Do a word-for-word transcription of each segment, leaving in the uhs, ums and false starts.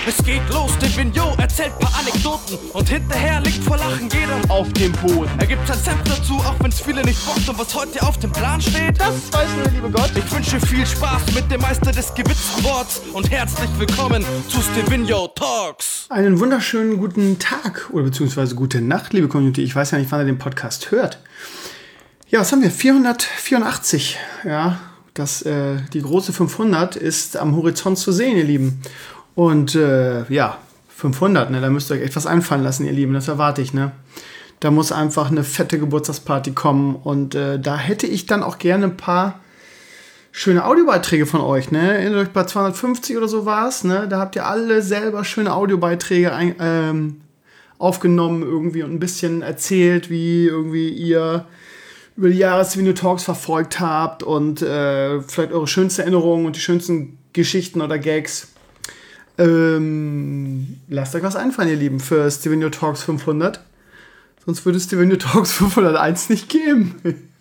Es geht los, Divino erzählt paar Anekdoten und hinterher liegt vor Lachen jeder auf dem Boden. Er gibt sein Senf dazu, auch wenn's viele nicht bockt. Und was heute auf dem Plan steht, das weiß nur der liebe Gott. Ich wünsche viel Spaß mit dem Meister des gewitzten Worts und herzlich willkommen zu Stevino Talks. Einen wunderschönen guten Tag oder beziehungsweise gute Nacht, liebe Community. Ich weiß ja nicht, wann ihr den Podcast hört. Ja, was haben wir? vierhundertvierundachtzig. Ja, das, äh, die große fünfhundert ist am Horizont zu sehen, ihr Lieben. Und äh, ja, fünfhundert, ne, da müsst ihr euch etwas einfallen lassen, ihr Lieben. Das erwarte ich, ne. Da muss einfach eine fette Geburtstagsparty kommen. Und äh, da hätte ich dann auch gerne ein paar schöne Audiobeiträge von euch, ne. Erinnert euch, bei zweihundertfünfzig oder so war es, ne. Da habt ihr alle selber schöne Audiobeiträge ein, ähm, aufgenommen irgendwie und ein bisschen erzählt, wie irgendwie ihr über die Jahre Stevino Talks verfolgt habt und äh, vielleicht eure schönsten Erinnerungen und die schönsten Geschichten oder Gags. Ähm, lasst euch was einfallen, ihr Lieben, für Stevino Talks fünfhundert. Sonst würde es Stevino Talks fünfhunderteins nicht geben.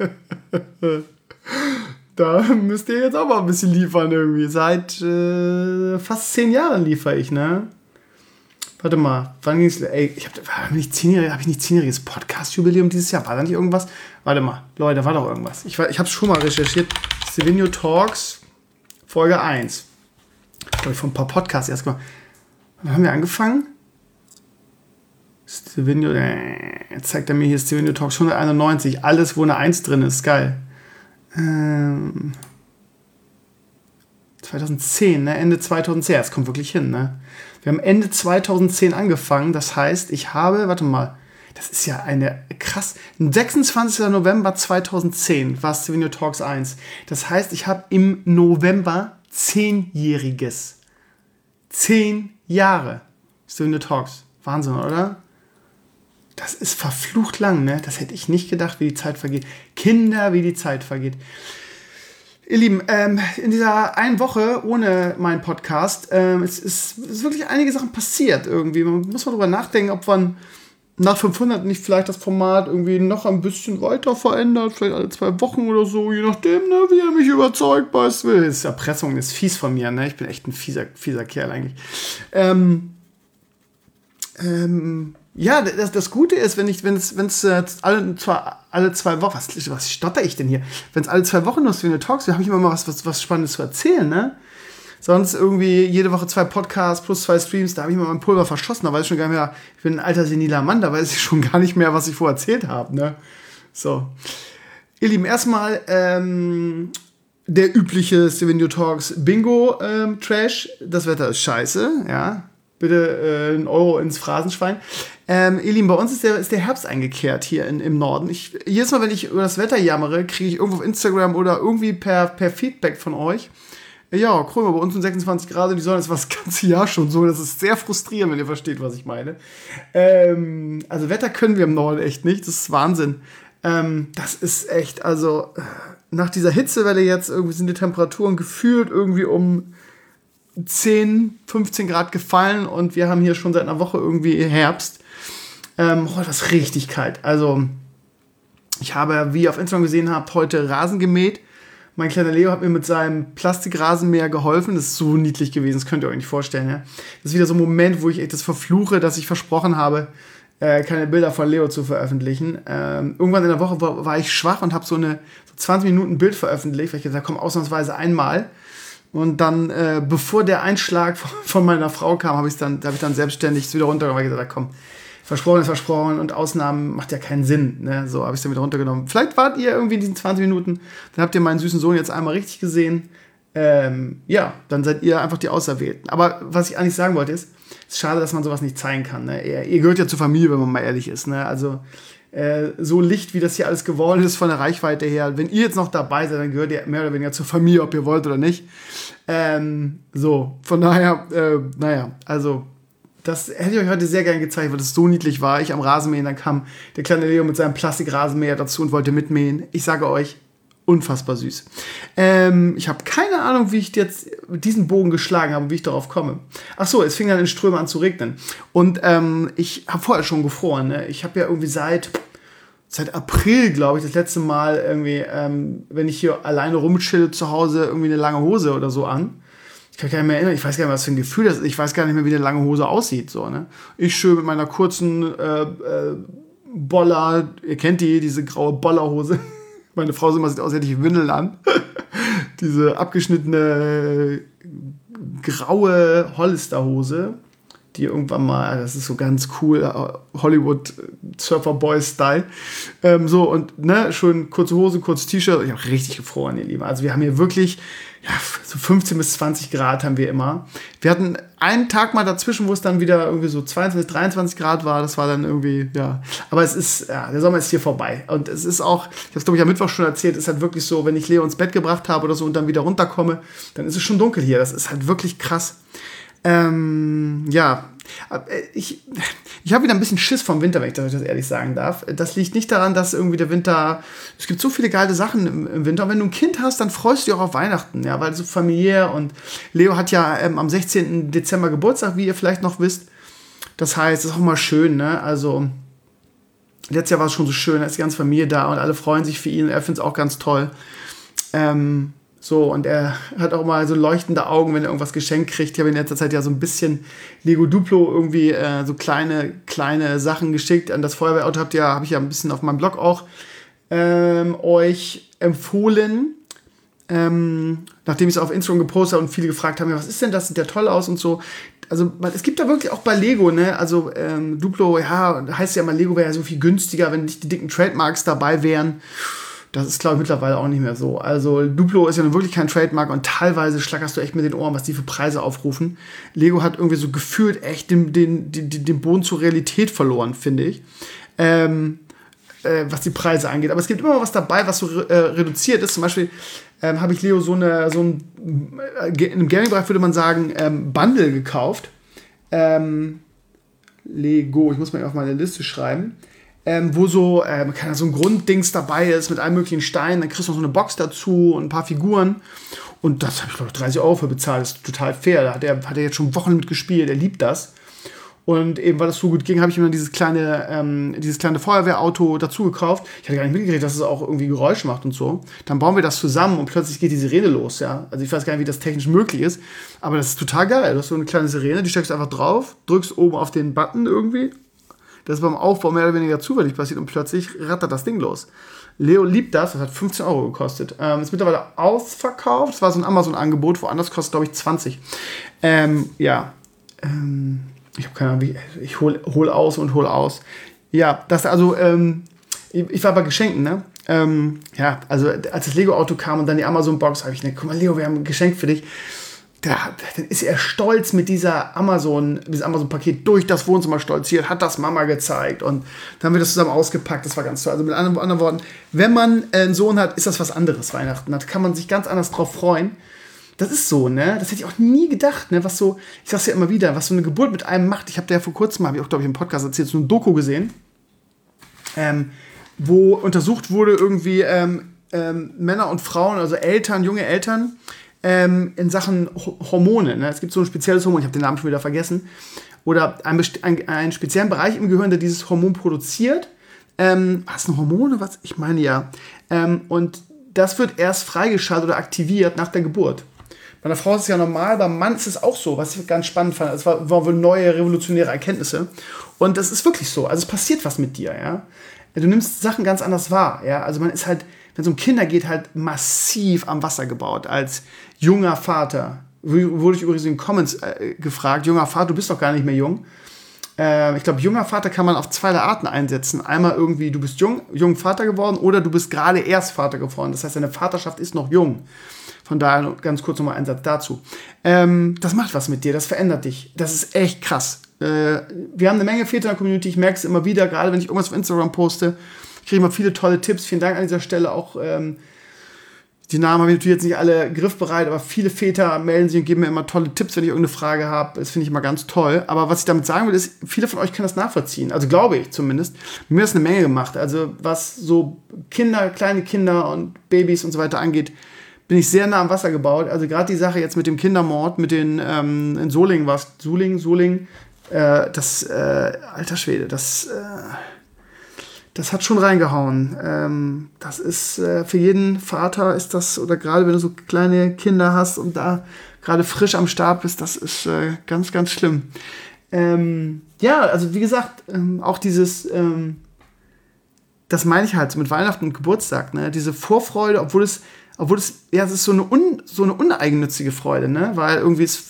Da müsst ihr jetzt auch mal ein bisschen liefern irgendwie. Seit äh, fast zehn Jahren liefere ich, ne? Warte mal, wann ging's? Ey, ich habe hab nicht zehnjähriges Podcast-Jubiläum dieses Jahr? War da nicht irgendwas? Warte mal, Leute, da war doch irgendwas. Ich, ich habe es schon mal recherchiert. Stevino Talks, Folge eins. Ich glaube, von ein paar Podcasts erst mal. Wann haben wir angefangen? Stevino, äh, jetzt zeigt er mir hier Stevino Talks hunderteinundneunzig. Alles, wo eine eins drin ist. Geil. Ähm, zweitausendzehn, ne? Ende zweitausendzehn. Das kommt wirklich hin, ne? Wir haben Ende zweitausendzehn angefangen, das heißt, ich habe, warte mal, das ist ja eine krass, sechsundzwanzigster November zweitausendzehn war Stevino Talks eins. Das heißt, ich habe im November zehnjähriges. Zehn Jahre Stevino Talks. Wahnsinn, oder? Das ist verflucht lang, ne? Das hätte ich nicht gedacht, wie die Zeit vergeht. Kinder, wie die Zeit vergeht. Ihr Lieben, ähm, in dieser einen Woche ohne meinen Podcast ähm, es ist, es ist wirklich einige Sachen passiert irgendwie. Man muss mal drüber nachdenken, ob man nach fünfhundert nicht vielleicht das Format irgendwie noch ein bisschen weiter verändert, vielleicht alle zwei Wochen oder so, je nachdem, ne, wie er mich überzeugt bei will. Das ist Erpressung, das ist fies von mir, ne? Ich bin echt ein fieser, fieser Kerl eigentlich. Ähm, ähm, Ja, das, das Gute ist, wenn ich, wenn es, wenn es äh, alle, zwar alle zwei Wochen, was, was stotter ich denn hier? Wenn es alle zwei Wochen nur Stevino Talks, da habe ich immer mal was, was, was Spannendes zu erzählen, ne? Sonst irgendwie jede Woche zwei Podcasts plus zwei Streams, da habe ich mal mein Pulver verschossen, da weiß ich schon gar nicht mehr, ich bin ein alter seniler Mann, da weiß ich schon gar nicht mehr, was ich vorher erzählt habe, ne? So. Ihr Lieben, erstmal, ähm, der übliche Stevino Talks Bingo ähm, Trash. Das Wetter ist scheiße, ja. Bitte äh, einen Euro ins Phrasenschwein. Ähm, ihr Lieben, bei uns ist der, ist der Herbst eingekehrt hier in, im Norden. Ich, jedes Mal, wenn ich über das Wetter jammere, kriege ich irgendwo auf Instagram oder irgendwie per, per Feedback von euch. Ja, Krömer, bei uns sind sechsundzwanzig Grad und die Sonne ist das ganze Jahr schon so. Das ist sehr frustrierend, wenn ihr versteht, was ich meine. Ähm, also Wetter können wir im Norden echt nicht. Das ist Wahnsinn. Ähm, das ist echt, also nach dieser Hitzewelle jetzt irgendwie sind die Temperaturen gefühlt irgendwie um zehn, fünfzehn Grad gefallen und wir haben hier schon seit einer Woche irgendwie Herbst. Ähm, heute war es richtig kalt. Also, ich habe, wie ihr auf Instagram gesehen habt, heute Rasen gemäht. Mein kleiner Leo hat mir mit seinem Plastikrasenmäher geholfen. Das ist so niedlich gewesen, das könnt ihr euch nicht vorstellen. Ja? Das ist wieder so ein Moment, wo ich echt das verfluche, dass ich versprochen habe, äh, keine Bilder von Leo zu veröffentlichen. Ähm, irgendwann in der Woche war, war ich schwach und habe so eine so zwanzig Minuten Bild veröffentlicht, weil ich gesagt habe, komm, ausnahmsweise einmal. Und dann, äh, bevor der Einschlag von, von meiner Frau kam, habe ich dann, hab ich dann selbstständig wieder runtergenommen. Ich gesagt, komm, versprochen ist versprochen und Ausnahmen macht ja keinen Sinn. Ne? So habe ich es dann wieder runtergenommen. Vielleicht wart ihr irgendwie in diesen zwanzig Minuten, dann habt ihr meinen süßen Sohn jetzt einmal richtig gesehen. Ähm, ja, dann seid ihr einfach die Auserwählten. Aber was ich eigentlich sagen wollte ist, es ist schade, dass man sowas nicht zeigen kann. Ne? Ihr, ihr gehört ja zur Familie, wenn man mal ehrlich ist. Ne? Also äh, so Licht, wie das hier alles geworden ist von der Reichweite her. Wenn ihr jetzt noch dabei seid, dann gehört ihr mehr oder weniger zur Familie, ob ihr wollt oder nicht. Ähm, so, von daher, äh, naja, also das hätte ich euch heute sehr gerne gezeigt, weil das so niedlich war. Ich am Rasenmähen, dann kam der kleine Leo mit seinem Plastikrasenmäher dazu und wollte mitmähen. Ich sage euch, unfassbar süß. Ähm, ich habe keine Ahnung, wie ich jetzt diesen Bogen geschlagen habe und wie ich darauf komme. Ach so, es fing dann in Strömen an zu regnen. Und ähm, ich habe vorher schon gefroren. Ne? Ich habe ja irgendwie seit, seit April, glaube ich, das letzte Mal irgendwie, ähm, wenn ich hier alleine rumchill zu Hause, irgendwie eine lange Hose oder so an. ich kann gar nicht mehr erinnern, ich weiß gar nicht mehr, was für ein Gefühl das ist. Ich weiß gar nicht mehr, wie eine lange Hose aussieht. So, ne? Ich schön mit meiner kurzen äh, äh, Boller, ihr kennt die, diese graue Bollerhose. Meine Frau sieht immer sieht aus, als hätte ich Windeln an. Diese abgeschnittene graue Hollisterhose, die irgendwann mal, das ist so ganz cool, Hollywood Surfer Boy Style. Ähm, so und ne, schon kurze Hose, kurzes T-Shirt. Ich habe richtig gefroren, ihr Lieben. Also wir haben hier wirklich ja, so fünfzehn bis zwanzig Grad haben wir immer. Wir hatten einen Tag mal dazwischen, wo es dann wieder irgendwie so zweiundzwanzig, dreiundzwanzig Grad war. Das war dann irgendwie, ja. Aber es ist, ja, der Sommer ist hier vorbei. Und es ist auch, ich habe es glaube ich am Mittwoch schon erzählt, ist halt wirklich so, wenn ich Leo ins Bett gebracht habe oder so und dann wieder runterkomme, dann ist es schon dunkel hier. Das ist halt wirklich krass. Ähm, ja, ich, ich habe wieder ein bisschen Schiss vom Winter, wenn ich das ehrlich sagen darf. Das liegt nicht daran, dass irgendwie der Winter, es gibt so viele geile Sachen im, im Winter. Und wenn du ein Kind hast, dann freust du dich auch auf Weihnachten, ja, weil so familiär und Leo hat ja ähm, am sechzehnten Dezember Geburtstag, wie ihr vielleicht noch wisst. Das heißt, es ist auch mal schön, ne, also letztes Jahr war es schon so schön, da ist die ganze Familie da und alle freuen sich für ihn und er findet es auch ganz toll. Ähm, So, und er hat auch mal so leuchtende Augen, wenn er irgendwas geschenkt kriegt. Ich habe in letzter Zeit ja so ein bisschen Lego Duplo irgendwie äh, so kleine, kleine Sachen geschickt. An das Feuerwehrauto habt ihr, habe ich ja ein bisschen auf meinem Blog auch ähm, euch empfohlen. Ähm, nachdem ich es auf Instagram gepostet habe und viele gefragt haben, ja, was ist denn das? Sieht ja toll aus und so. Also man, es gibt da wirklich auch bei Lego, ne, also ähm, Duplo, ja, heißt ja immer, Lego wäre ja so viel günstiger, wenn nicht die dicken Trademarks dabei wären. Das ist, glaube ich, mittlerweile auch nicht mehr so. Also Duplo ist ja nun wirklich kein Trademark und teilweise schlackerst du echt mit den Ohren, was die für Preise aufrufen. Lego hat irgendwie so gefühlt echt den, den, den, den Boden zur Realität verloren, finde ich. Ähm, äh, was die Preise angeht. Aber es gibt immer was dabei, was so äh, reduziert ist. Zum Beispiel ähm, habe ich Leo so, eine, so ein, äh, im Gaming-Bereich würde man sagen, ähm, Bundle gekauft. Ähm, Lego, ich muss mal auf meine Liste schreiben. Ähm, wo so, ähm, kann so ein Grunddings dabei ist mit allen möglichen Steinen, dann kriegst du noch so eine Box dazu und ein paar Figuren und das habe ich glaube ich dreißig Euro für bezahlt, das ist total fair, da hat er, hat er jetzt schon Wochen mit gespielt, er liebt das und eben weil das so gut ging, habe ich ihm dann dieses kleine, ähm, dieses kleine Feuerwehrauto dazu gekauft. Ich hatte gar nicht mitgekriegt, dass es auch irgendwie Geräusche macht und so. Dann bauen wir das zusammen und plötzlich geht die Sirene los, ja. Also ich weiß gar nicht, wie das technisch möglich ist, aber das ist total geil. Du hast so eine kleine Sirene, die steckst du einfach drauf, drückst oben auf den Button irgendwie. Das ist beim Aufbau mehr oder weniger zufällig passiert und plötzlich rattert das Ding los. Leo liebt das, das hat fünfzehn Euro gekostet. Ähm, ist mittlerweile ausverkauft, das war so ein Amazon-Angebot, woanders kostet glaube ich zwanzig. Ähm, ja, ähm, ich habe keine Ahnung, wie, ich hol, hol aus und hol aus. Ja, das also, ähm, ich, ich war bei Geschenken, ne? Ähm, ja, also als das Lego-Auto kam und dann die Amazon-Box, habe ich gesagt, guck mal Leo, wir haben ein Geschenk für dich. Da, dann ist er stolz mit dieser Amazon, dieses Amazon-Paket durch das Wohnzimmer stolziert, hat das Mama gezeigt und dann haben wir das zusammen ausgepackt, das war ganz toll. Also mit anderen, anderen Worten, wenn man einen Sohn hat, ist das was anderes, Weihnachten. Da kann man sich ganz anders drauf freuen. Das ist so, ne? Das hätte ich auch nie gedacht, ne? Was so, ich sag's ja immer wieder, was so eine Geburt mit einem macht. Ich habe da ja vor kurzem, habe ich auch, glaube ich, im Podcast erzählt, so eine Doku gesehen, ähm, wo untersucht wurde irgendwie ähm, ähm, Männer und Frauen, also Eltern, junge Eltern, in Sachen Hormone. Ne? Es gibt so ein spezielles Hormon, ich habe den Namen schon wieder vergessen, oder einen, ein, einen speziellen Bereich im Gehirn, der dieses Hormon produziert. Ähm, was, ein Hormon? Was? Ich meine ja. Ähm, und das wird erst freigeschaltet oder aktiviert nach der Geburt. Bei einer Frau ist es ja normal, beim Mann ist es auch so, was ich ganz spannend fand. Es war, waren wohl neue, revolutionäre Erkenntnisse. Und das ist wirklich so. Also es passiert was mit dir, ja. Du nimmst Sachen ganz anders wahr, ja. Also man ist halt, wenn es um Kinder geht, halt massiv am Wasser gebaut. Als junger Vater, wurde ich übrigens in den Comments äh, gefragt, junger Vater, du bist doch gar nicht mehr jung. Äh, ich glaube, junger Vater kann man auf zweierlei Arten einsetzen. Einmal irgendwie, du bist jung, jung Vater geworden oder du bist gerade erst Vater geworden. Das heißt, deine Vaterschaft ist noch jung. Von daher ganz kurz nochmal ein Satz dazu. Ähm, das macht was mit dir, das verändert dich. Das ist echt krass. Äh, wir haben eine Menge Väter in der Community, ich merke es immer wieder, gerade wenn ich irgendwas auf Instagram poste, kriege ich immer viele tolle Tipps. Vielen Dank an dieser Stelle auch. Ähm, die Namen habe ich natürlich jetzt nicht alle griffbereit, aber viele Väter melden sich und geben mir immer tolle Tipps, wenn ich irgendeine Frage habe. Das finde ich immer ganz toll. Aber was ich damit sagen will, ist, viele von euch können das nachvollziehen. Also glaube ich zumindest. Mir hat das eine Menge gemacht. Also was so Kinder, kleine Kinder und Babys und so weiter angeht, bin ich sehr nah am Wasser gebaut. Also gerade die Sache jetzt mit dem Kindermord, mit den, ähm, in Solingen war es, Suling, Suling, äh, das, äh, alter Schwede, das, äh, das hat schon reingehauen. Ähm, das ist äh, für jeden Vater ist das, oder gerade wenn du so kleine Kinder hast und da gerade frisch am Start bist, das ist äh, ganz, ganz schlimm. Ähm, ja, also wie gesagt, ähm, auch dieses, ähm, das meine ich halt so mit Weihnachten und Geburtstag, ne? Diese Vorfreude, obwohl es, obwohl es, ja, es ist so eine, un, so eine uneigennützige Freude, ne? Weil irgendwie es,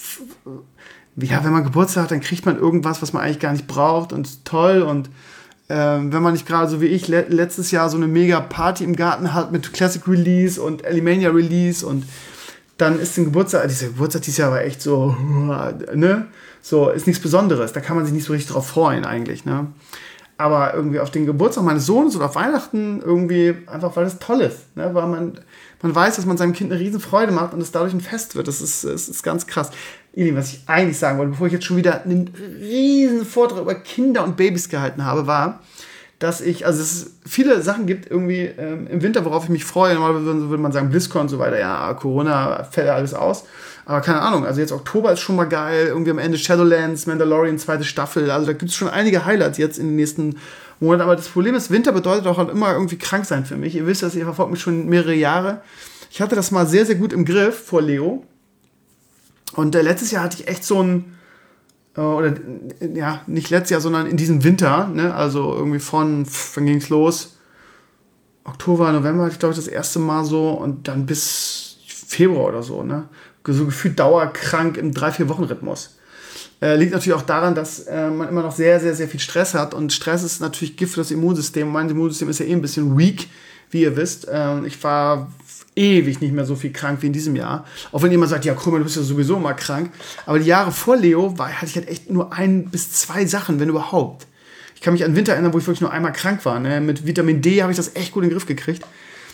ja, wenn man Geburtstag hat, dann kriegt man irgendwas, was man eigentlich gar nicht braucht und toll und Ähm, wenn man nicht gerade so wie ich le- letztes Jahr so eine mega Party im Garten hat mit Classic Release und Alimania Release und dann ist ein Geburtstag, dieser Geburtstag dieses Jahr war echt so, ne, so, ist nichts Besonderes, da kann man sich nicht so richtig drauf freuen eigentlich, ne, aber irgendwie auf den Geburtstag meines Sohnes oder auf Weihnachten irgendwie, einfach weil es toll ist, ne, weil man, man weiß, dass man seinem Kind eine riesen Freude macht und es dadurch ein Fest wird, das ist, das ist ganz krass. Ihr, was ich eigentlich sagen wollte, bevor ich jetzt schon wieder einen riesen Vortrag über Kinder und Babys gehalten habe, war, dass ich, also es viele Sachen gibt irgendwie ähm, im Winter, worauf ich mich freue. Normalerweise würde man sagen BlizzCon und so weiter, ja, Corona fällt ja alles aus. Aber keine Ahnung, also jetzt Oktober ist schon mal geil, irgendwie am Ende Shadowlands, Mandalorian, zweite Staffel, also da gibt es schon einige Highlights jetzt in den nächsten Monaten. Aber das Problem ist, Winter bedeutet auch halt immer irgendwie krank sein für mich. Ihr wisst das, ihr verfolgt mich schon mehrere Jahre. Ich hatte das mal sehr, sehr gut im Griff vor Leo. Und äh, letztes Jahr hatte ich echt so ein, äh, oder äh, ja, nicht letztes Jahr, sondern in diesem Winter, ne, also irgendwie von, pff, wann ging's los? Oktober, November hatte ich, glaube ich, das erste Mal so und dann bis Februar oder so, ne, so gefühlt dauerkrank im drei vier Wochen Rhythmus. Äh, liegt natürlich auch daran, dass äh, man immer noch sehr, sehr, sehr viel Stress hat und Stress ist natürlich Gift für das Immunsystem. Mein Immunsystem ist ja eh ein bisschen weak, wie ihr wisst. Ähm, ich war ewig nicht mehr so viel krank wie in diesem Jahr. Auch wenn jemand sagt, ja, Krümmer, du bist ja sowieso immer krank. Aber die Jahre vor Leo war, hatte ich halt echt nur ein bis zwei Sachen, wenn überhaupt. Ich kann mich an Winter erinnern, wo ich wirklich nur einmal krank war. Ne? Mit Vitamin D habe ich das echt gut in den Griff gekriegt.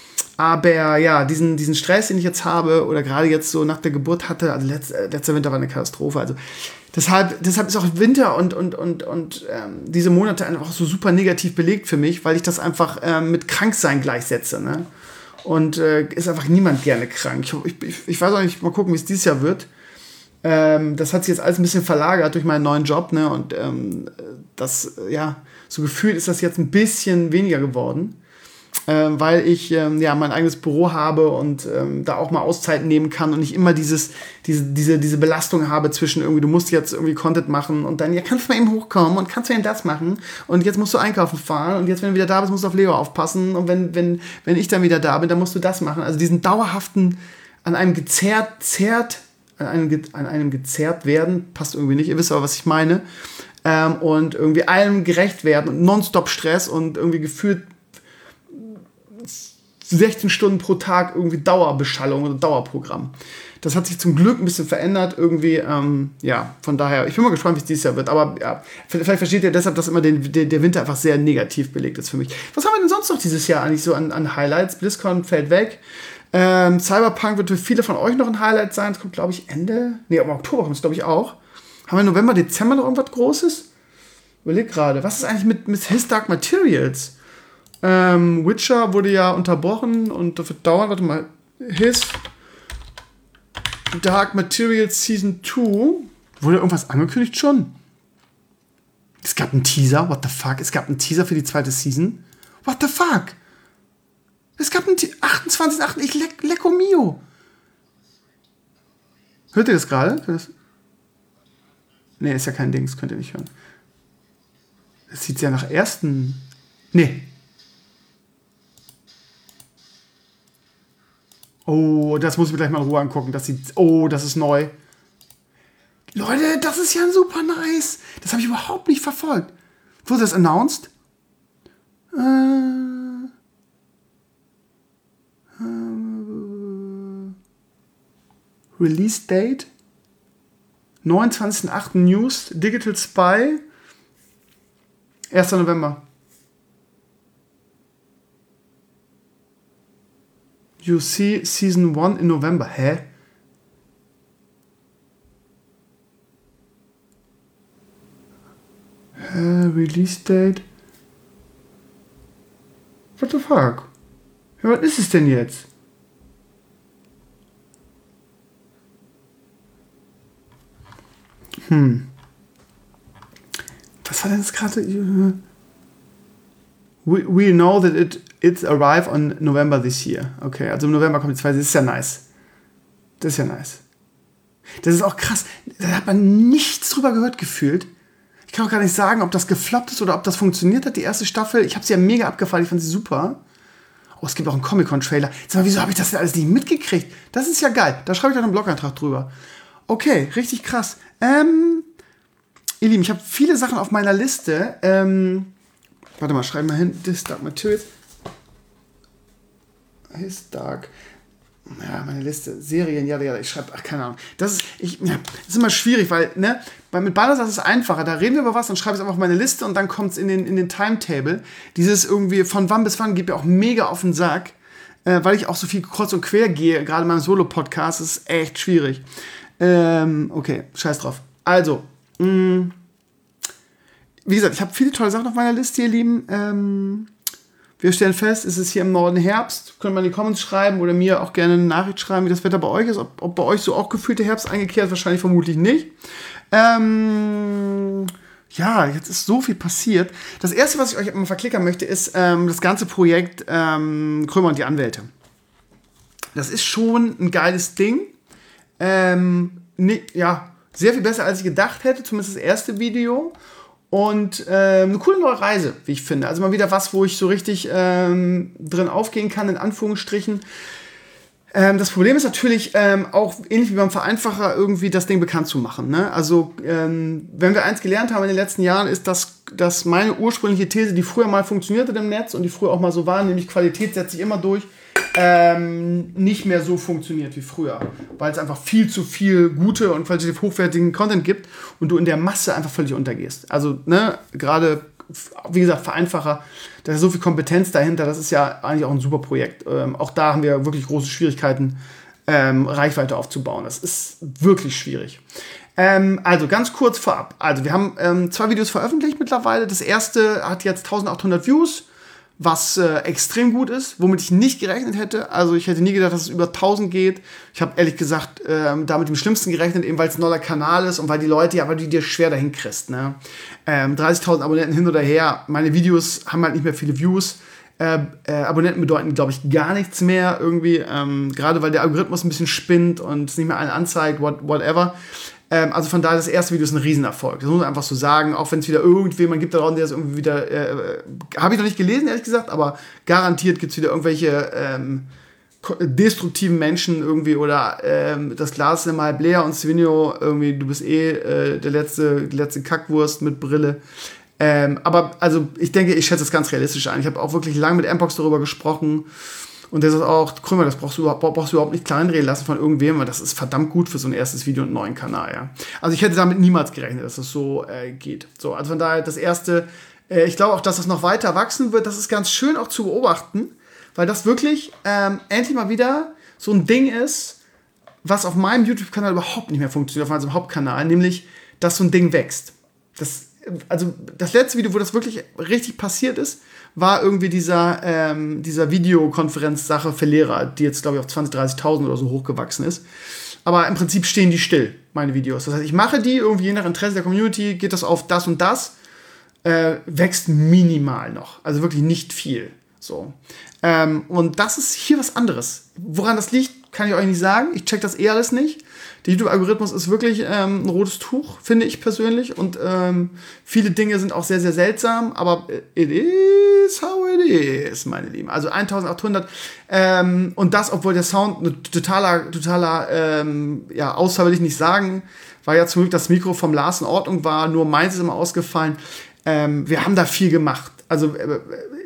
Aber ja, diesen, diesen Stress, den ich jetzt habe, oder gerade jetzt so nach der Geburt hatte, also letzt, äh, letzter Winter war eine Katastrophe. Also deshalb, deshalb ist auch Winter und, und, und, und ähm, diese Monate einfach so super negativ belegt für mich, weil ich das einfach ähm, mit Kranksein gleichsetze. Ne? Und äh, ist einfach niemand gerne krank. Ich, ich, ich weiß auch nicht, mal gucken, wie es dieses Jahr wird. Ähm, das hat sich jetzt alles ein bisschen verlagert durch meinen neuen Job, ne? Und ähm, das, ja, so gefühlt ist das jetzt ein bisschen weniger geworden. Ähm, weil ich ähm, ja mein eigenes Büro habe und ähm, da auch mal Auszeiten nehmen kann und nicht immer dieses, diese, diese, diese Belastung habe zwischen irgendwie, du musst jetzt irgendwie Content machen und dann, ja, kannst du mal eben hochkommen und kannst du eben das machen und jetzt musst du einkaufen fahren und jetzt, wenn du wieder da bist, musst du auf Leo aufpassen und wenn, wenn, wenn ich dann wieder da bin, dann musst du das machen. Also diesen dauerhaften, an einem gezerrt, zerrt, an einem, an einem gezerrt werden, passt irgendwie nicht, ihr wisst aber, was ich meine, ähm, und irgendwie allem gerecht werden und nonstop Stress und irgendwie gefühlt sechzehn Stunden pro Tag irgendwie Dauerbeschallung oder Dauerprogramm. Das hat sich zum Glück ein bisschen verändert irgendwie, ähm, ja, von daher, ich bin mal gespannt, wie es dieses Jahr wird, aber ja, vielleicht versteht ihr deshalb, dass immer den, der, der Winter einfach sehr negativ belegt ist für mich. Was haben wir denn sonst noch dieses Jahr eigentlich so an, an Highlights? BlizzCon fällt weg, ähm, Cyberpunk wird für viele von euch noch ein Highlight sein, es kommt, glaube ich, Ende, nee, im Oktober kommt es, glaube ich, auch. Haben wir im November, Dezember noch irgendwas Großes? Überleg gerade, was ist eigentlich mit, mit His Dark Materials? Ähm, Witcher wurde ja unterbrochen und das wird dauern. Warte mal. His Dark Materials Season zwei. Wurde irgendwas angekündigt schon? Es gab einen Teaser. What the fuck? Es gab einen Teaser für die zweite Season. What the fuck? Es gab einen Te- achtundzwanzigsten achten Ich leck, lecco mio. Hört ihr das gerade? Ne, ist ja kein Ding. Das könnt ihr nicht hören. Das sieht ja nach ersten... Nee. Oh, das muss ich mir gleich mal in Ruhe angucken. Das sieht, oh, das ist neu. Leute, das ist ja super nice. Das habe ich überhaupt nicht verfolgt. Wurde das announced? Äh, äh, Release Date? neunundzwanzigsten achten News. Digital Spy. erster November. You see Season one in November. Hä? Hä? Release Date? What the fuck? Ja, was ist es denn jetzt? Hm. Was war denn jetzt gerade? We, we know that it it's arrive on November this year. Okay, also im November kommt die zweite. Das ist ja nice. Das ist ja nice. Das ist auch krass. Da hat man nichts drüber gehört gefühlt. Ich kann auch gar nicht sagen, ob das gefloppt ist oder ob das funktioniert hat, die erste Staffel. Ich habe sie ja mega abgefallen, ich fand sie super. Oh, es gibt auch einen Comic-Con-Trailer. Sag mal, wieso habe ich das denn alles nicht mitgekriegt? Das ist ja geil. Da schreibe ich dann einen Blogantrag drüber. Okay, richtig krass. Ähm, ihr Lieben, ich habe viele Sachen auf meiner Liste. Ähm, warte mal, schreiben wir hin. This Dark Materials. His Dark. Ja, meine Liste. Serien, ja, ja, ich schreibe, ach, keine Ahnung. Das ist, ich, ja, das ist immer schwierig, weil, ne, bei, mit Bannersatz ist es einfacher. Da reden wir über was, dann schreibe ich es einfach auf meine Liste und dann kommt es in den, in den Timetable. Dieses irgendwie von wann bis wann geht mir auch mega auf den Sack, äh, weil ich auch so viel kreuz und quer gehe, gerade in meinem Solo-Podcast, ist echt schwierig. Ähm, okay, scheiß drauf. Also, mh, wie gesagt, ich habe viele tolle Sachen auf meiner Liste, ihr Lieben. Ähm, Wir stellen fest, es ist hier im Norden Herbst. Könnt mal in die Comments schreiben oder mir auch gerne eine Nachricht schreiben, wie das Wetter bei euch ist. Ob, ob bei euch so auch gefühlt der Herbst eingekehrt ist, wahrscheinlich vermutlich nicht. Ähm, ja, jetzt ist so viel passiert. Das Erste, was ich euch mal verklickern möchte, ist ähm, das ganze Projekt ähm, Krömer und die Anwälte. Das ist schon ein geiles Ding. Ähm, ne, ja, sehr viel besser, als ich gedacht hätte. Zumindest das erste Video. Und ähm, eine coole neue Reise, wie ich finde. Also mal wieder was, wo ich so richtig ähm, drin aufgehen kann, in Anführungsstrichen. Ähm, das Problem ist natürlich ähm, auch ähnlich wie beim Vereinfacher irgendwie das Ding bekannt zu machen. Ne? Also ähm, wenn wir eins gelernt haben in den letzten Jahren, ist, dass, dass meine ursprüngliche These, die früher mal funktionierte im Netz und die früher auch mal so war, nämlich Qualität setzt sich immer durch, ähm, nicht mehr so funktioniert wie früher. Weil es einfach viel zu viel gute und qualitativ hochwertigen Content gibt und du in der Masse einfach völlig untergehst. Also, ne, gerade, wie gesagt, Vereinfacher, da ist so viel Kompetenz dahinter, das ist ja eigentlich auch ein super Projekt. Ähm, auch da haben wir wirklich große Schwierigkeiten, ähm, Reichweite aufzubauen. Das ist wirklich schwierig. Ähm, also, ganz kurz vorab. Also, wir haben ähm, zwei Videos veröffentlicht mittlerweile. Das erste hat jetzt eintausendachthundert Views. Was äh, extrem gut ist, womit ich nicht gerechnet hätte. Also ich hätte nie gedacht, dass es über tausend geht. Ich habe ehrlich gesagt ähm, da mit dem Schlimmsten gerechnet, eben weil es ein neuer Kanal ist und weil die Leute, ja, weil du dir schwer dahin kriegst. Ne? Ähm, dreißigtausend Abonnenten hin oder her. Meine Videos haben halt nicht mehr viele Views. Äh, äh, Abonnenten bedeuten, glaube ich, gar nichts mehr irgendwie. Ähm, gerade weil der Algorithmus ein bisschen spinnt und es nicht mehr allen anzeigt, what, whatever. Ähm, also von daher, das erste Video ist ein Riesenerfolg. Das muss man einfach so sagen, auch wenn es wieder irgendjemand gibt da draußen, der das irgendwie wieder, äh, habe ich noch nicht gelesen, ehrlich gesagt, aber garantiert gibt es wieder irgendwelche ähm, destruktiven Menschen irgendwie oder ähm, das Glas ist immer halb leer und Svenjo, irgendwie, du bist eh äh, der letzte, die letzte Kackwurst mit Brille. Ähm, aber also ich denke, ich schätze es ganz realistisch ein. Ich habe auch wirklich lange mit Mpox darüber gesprochen. Und der sagt auch, Krömer, das brauchst du, überhaupt, brauchst du überhaupt nicht kleinreden lassen von irgendwem, weil das ist verdammt gut für so ein erstes Video und einen neuen Kanal. Ja. Also ich hätte damit niemals gerechnet, dass das so äh, geht. So, also von daher das erste, äh, ich glaube auch, dass das noch weiter wachsen wird. Das ist ganz schön auch zu beobachten, weil das wirklich ähm, endlich mal wieder so ein Ding ist, was auf meinem YouTube-Kanal überhaupt nicht mehr funktioniert, auf meinem Hauptkanal, nämlich, dass so ein Ding wächst. Das, also das letzte Video, wo das wirklich richtig passiert ist, war irgendwie dieser, ähm, dieser Videokonferenz-Sache für Lehrer, die jetzt, glaube ich, auf zwanzigtausend, dreißigtausend oder so hochgewachsen ist. Aber im Prinzip stehen die still, meine Videos. Das heißt, ich mache die, irgendwie je nach Interesse der Community, geht das auf das und das, äh, wächst minimal noch. Also wirklich nicht viel. So. Ähm, und das ist hier was anderes. Woran das liegt, kann ich euch nicht sagen. Ich check das eh alles nicht. Der YouTube-Algorithmus ist wirklich ähm, ein rotes Tuch, finde ich persönlich. Und ähm, viele Dinge sind auch sehr, sehr seltsam. Aber it is how it is, meine Lieben. Also eintausendachthundert. Ähm, und das, obwohl der Sound ein totaler, totaler ähm, ja, Ausfall will ich nicht sagen. Weil ja zum Glück das Mikro vom Lars in Ordnung war. Nur meins ist immer ausgefallen. Ähm, wir haben da viel gemacht. Also äh,